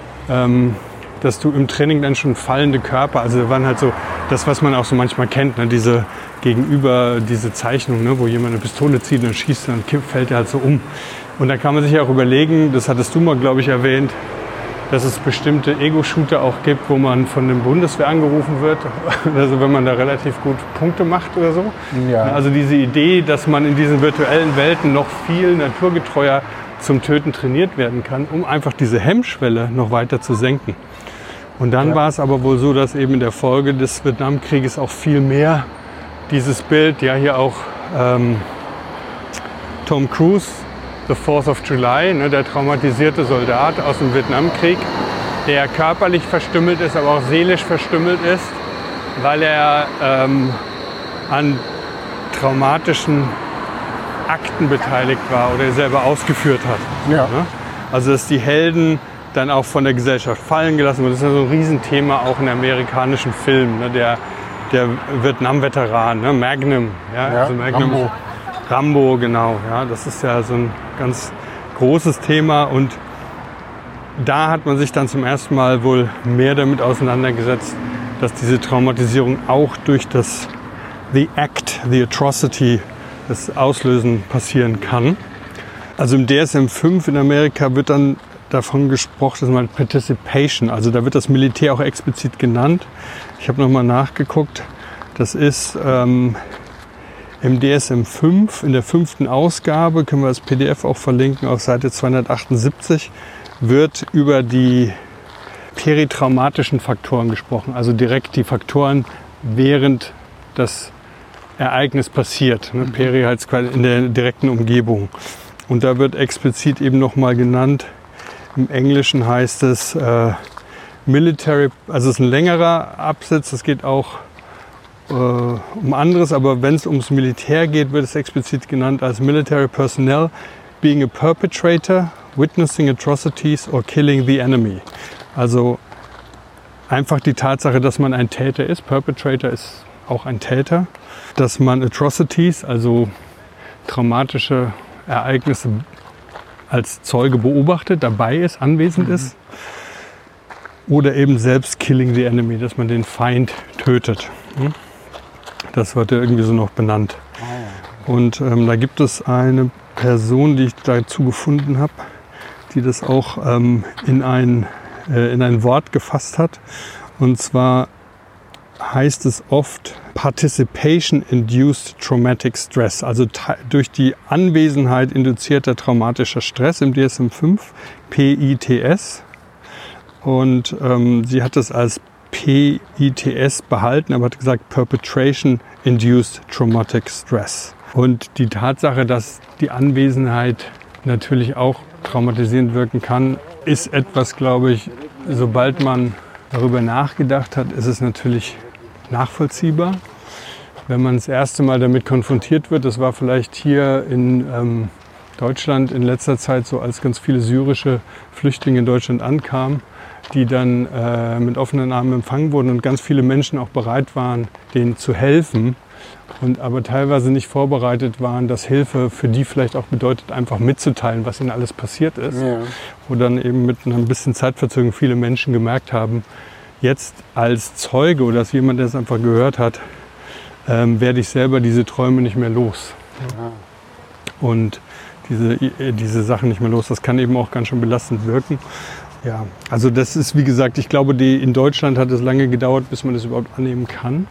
im Training dann schon fallende Körper, also waren halt so das, was man auch so manchmal kennt, ne, diese Zeichnung, ne, wo jemand eine Pistole zieht und schießt, dann fällt er halt so um. Und da kann man sich auch überlegen, das hattest du mal, glaube ich, erwähnt, dass es bestimmte Ego-Shooter auch gibt, wo man von der Bundeswehr angerufen wird, also wenn man da relativ gut Punkte macht oder so. Ja. Also diese Idee, dass man in diesen virtuellen Welten noch viel naturgetreuer zum Töten trainiert werden kann, um einfach diese Hemmschwelle noch weiter zu senken. Und dann war es aber wohl so, dass eben in der Folge des Vietnamkrieges auch viel mehr dieses Bild, ja hier auch Tom Cruise, The 4th of July, ne, der traumatisierte Soldat aus dem Vietnamkrieg, der körperlich verstümmelt ist, aber auch seelisch verstümmelt ist, weil er an traumatischen Akten beteiligt war oder selber ausgeführt hat. Ja. Ne? Also dass die Helden dann auch von der Gesellschaft fallen gelassen wurden. Das ist ja so ein Riesenthema auch in amerikanischen Filmen. Ne? Der Vietnam-Veteran, ne? Magnum, also Magnum, Rambo, genau. Ja? Das ist ja so ein ganz großes Thema und da hat man sich dann zum ersten Mal wohl mehr damit auseinandergesetzt, dass diese Traumatisierung auch durch das The Act, the Atrocity, das Auslösen passieren kann. Also im DSM-5 in Amerika wird dann davon gesprochen, dass man Participation, also da wird das Militär auch explizit genannt. Ich habe nochmal nachgeguckt, das ist im DSM-5, in der 5. Ausgabe, können wir das PDF auch verlinken, auf Seite 278, wird über die peritraumatischen Faktoren gesprochen, also direkt die Faktoren, während das Ereignis passiert. Ne? Peri heißt in der direkten Umgebung. Und da wird explizit eben nochmal genannt, im Englischen heißt es Military, also es ist ein längerer Absatz, es geht auch um anderes, aber wenn es ums Militär geht, wird es explizit genannt als Military Personnel being a perpetrator, witnessing atrocities or killing the enemy. Also einfach die Tatsache, dass man ein Täter ist, Perpetrator ist auch ein Täter, dass man Atrocities, also traumatische Ereignisse als Zeuge beobachtet, dabei ist, anwesend ist. Oder eben selbst killing the enemy, dass man den Feind tötet. Das wird ja irgendwie so noch benannt. Und da gibt es eine Person, die ich dazu gefunden habe, die das auch in ein Wort gefasst hat. Und zwar heißt es oft Participation-Induced Traumatic Stress, also durch die Anwesenheit induzierter traumatischer Stress im DSM-5, PITS. Und sie hat es als PITS behalten, aber hat gesagt Perpetration-Induced Traumatic Stress. Und die Tatsache, dass die Anwesenheit natürlich auch traumatisierend wirken kann, ist etwas, glaube ich, sobald man darüber nachgedacht hat, ist es natürlich nachvollziehbar. Wenn man das erste Mal damit konfrontiert wird, das war vielleicht hier in Deutschland in letzter Zeit so, als ganz viele syrische Flüchtlinge in Deutschland ankamen, die dann mit offenen Armen empfangen wurden und ganz viele Menschen auch bereit waren, denen zu helfen und aber teilweise nicht vorbereitet waren, dass Hilfe für die vielleicht auch bedeutet, einfach mitzuteilen, was ihnen alles passiert ist. Ja. Wo dann eben mit ein bisschen Zeitverzögerung viele Menschen gemerkt haben, jetzt als Zeuge oder als jemand, der es einfach gehört hat, werde ich selber diese Träume nicht mehr los. Ja. Und diese Sachen nicht mehr los. Das kann eben auch ganz schön belastend wirken. Ja, also das ist, wie gesagt, ich glaube, in Deutschland hat es lange gedauert, bis man das überhaupt annehmen kann.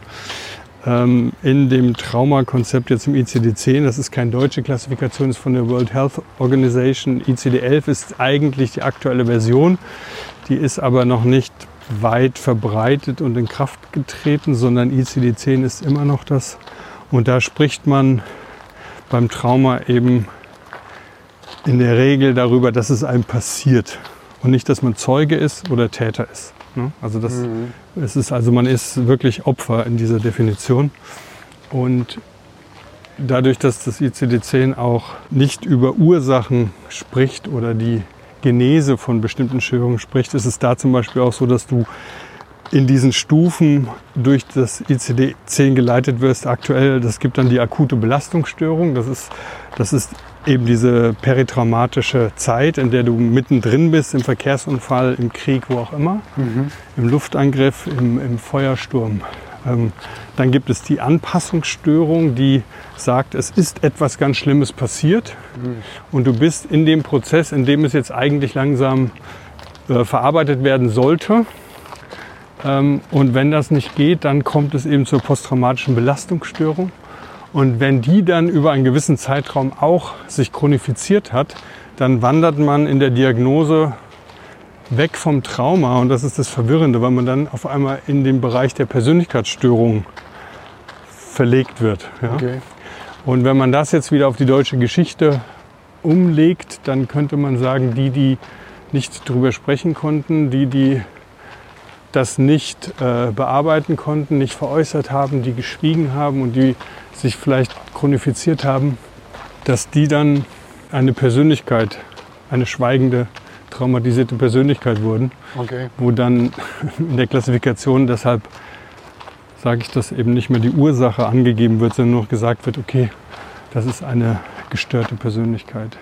In dem Traumakonzept jetzt im ICD-10, das ist keine deutsche Klassifikation, ist von der World Health Organization. ICD-11 ist eigentlich die aktuelle Version. Die ist aber noch nicht weit verbreitet und in Kraft getreten, sondern ICD-10 ist immer noch das. Und da spricht man beim Trauma eben in der Regel darüber, dass es einem passiert und nicht, dass man Zeuge ist oder Täter ist. Also man ist wirklich Opfer in dieser Definition. Und dadurch, dass das ICD-10 auch nicht über Ursachen spricht oder die Genese von bestimmten Störungen spricht, ist es da zum Beispiel auch so, dass du in diesen Stufen durch das ICD-10 geleitet wirst. Aktuell, das gibt dann die akute Belastungsstörung. Das ist eben diese peritraumatische Zeit, in der du mittendrin bist, im Verkehrsunfall, im Krieg, wo auch immer, im Luftangriff, im Feuersturm. Dann gibt es die Anpassungsstörung, die sagt, es ist etwas ganz Schlimmes passiert und du bist in dem Prozess, in dem es jetzt eigentlich langsam verarbeitet werden sollte. Und wenn das nicht geht, dann kommt es eben zur posttraumatischen Belastungsstörung. Und wenn die dann über einen gewissen Zeitraum auch sich chronifiziert hat, dann wandert man in der Diagnose weg vom Trauma. Und das ist das Verwirrende, weil man dann auf einmal in den Bereich der Persönlichkeitsstörung verlegt wird. Ja? Okay. Und wenn man das jetzt wieder auf die deutsche Geschichte umlegt, dann könnte man sagen, die nicht drüber sprechen konnten, die das nicht bearbeiten konnten, nicht veräußert haben, die geschwiegen haben und die sich vielleicht chronifiziert haben, dass die dann eine Persönlichkeit, eine schweigende, traumatisierte Persönlichkeit wurden. Okay. Wo dann in der Klassifikation, deshalb sage ich, dass eben nicht mehr die Ursache angegeben wird, sondern nur gesagt wird, okay, das ist eine gestörte Persönlichkeit.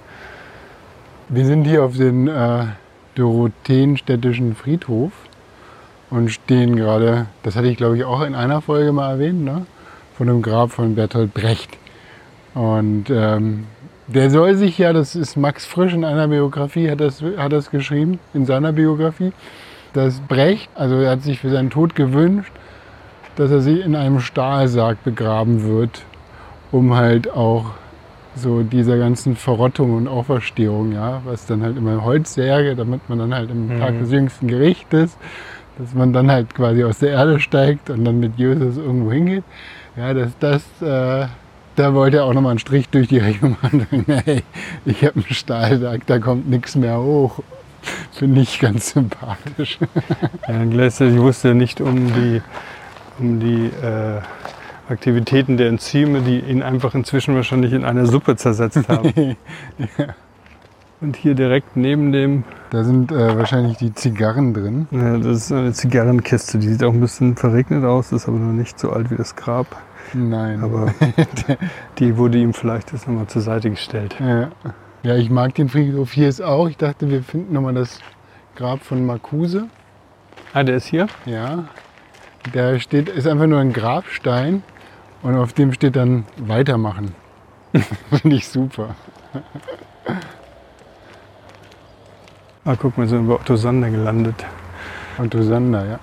Wir sind hier auf den Dorotheenstädtischen Friedhof und stehen gerade, das hatte ich glaube ich auch in einer Folge mal erwähnt, ne? Von dem Grab von Bertolt Brecht. Und der soll sich ja, das ist Max Frisch in einer Biografie, hat das geschrieben, in seiner Biografie, dass Brecht, also er hat sich für seinen Tod gewünscht, dass er sich in einem Stahlsarg begraben wird, um halt auch so dieser ganzen Verrottung und Auferstehung, ja, was dann halt immer Holzsärge, damit man dann halt im Tag des jüngsten Gerichtes, dass man dann halt quasi aus der Erde steigt und dann mit Jesus irgendwo hingeht. Ja, da wollte er auch nochmal einen Strich durch die Rechnung machen. Hey, ich habe einen Stahlsarg, da kommt nichts mehr hoch. Finde ich ganz sympathisch. Ja, gleichzeitig wusste er nicht um die Aktivitäten der Enzyme, die ihn einfach inzwischen wahrscheinlich in einer Suppe zersetzt haben. Ja. Und hier direkt neben dem... Da sind wahrscheinlich die Zigarren drin. Ja, das ist eine Zigarrenkiste, die sieht auch ein bisschen verregnet aus, ist aber noch nicht so alt wie das Grab. Nein. Aber die wurde ihm vielleicht jetzt nochmal zur Seite gestellt. Ja, ich mag den Friedhof hier ist auch. Ich dachte, wir finden nochmal das Grab von Marcuse. Ah, der ist hier? Ja. Da ist einfach nur ein Grabstein und auf dem steht dann Weitermachen. Finde ich super. Ah, guck mal, sind wir bei Otto Sander gelandet. Otto Sander, ja.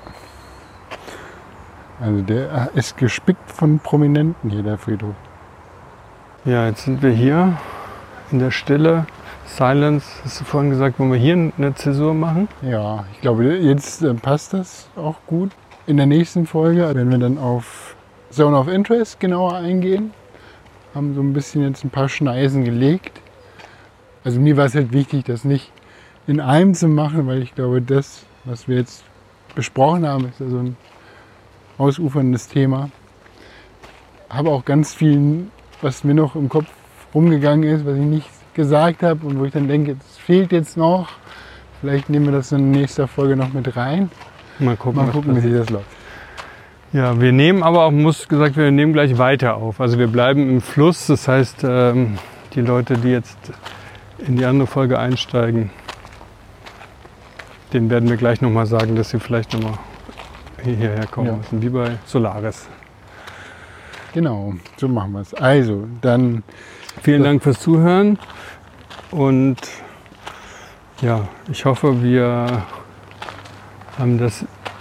Also der ist gespickt von Prominenten hier, der Friedhof. Ja, jetzt sind wir hier in der Stille. Silence, hast du vorhin gesagt, wollen wir hier eine Zäsur machen? Ja, ich glaube, jetzt passt das auch gut. In der nächsten Folge werden wir dann auf Zone of Interest genauer eingehen. Haben so ein bisschen jetzt ein paar Schneisen gelegt. Also mir war es halt wichtig, das nicht in einem zu machen, weil ich glaube, das, was wir jetzt besprochen haben, ist ja so ein ausuferndes Thema. Habe auch ganz viel, was mir noch im Kopf rumgegangen ist, was ich nicht gesagt habe und wo ich dann denke, es fehlt jetzt noch. Vielleicht nehmen wir das in nächster Folge noch mit rein. Mal gucken, wie sich das läuft. Ja, wir nehmen aber auch, muss gesagt, wir nehmen gleich weiter auf. Also wir bleiben im Fluss. Das heißt, die Leute, die jetzt in die andere Folge einsteigen, denen werden wir gleich nochmal sagen, dass sie vielleicht nochmal hierher kommen müssen, wie bei Solaris. Genau, so machen wir es. Also, dann... Vielen Dank fürs Zuhören und ja, ich hoffe, wir haben das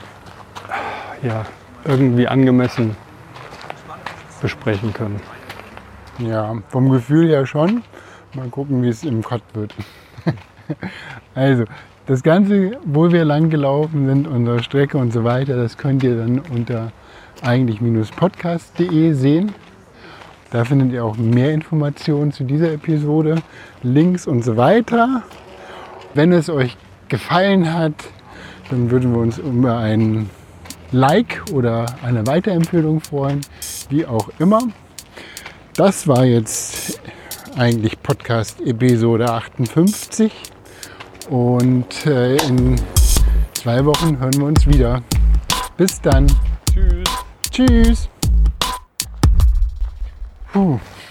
irgendwie angemessen besprechen können. Ja, vom Gefühl her schon. Mal gucken, wie es im Cut wird. Also, das Ganze, wo wir lang gelaufen sind, unsere Strecke und so weiter, das könnt ihr dann unter eigentlich-podcast.de sehen. Da findet ihr auch mehr Informationen zu dieser Episode, Links und so weiter. Wenn es euch gefallen hat, dann würden wir uns über einen Like oder eine Weiterempfehlung freuen, wie auch immer. Das war jetzt eigentlich Podcast Episode 58 und in 2 Wochen hören wir uns wieder. Bis dann. Tschüss. Tschüss. Puh.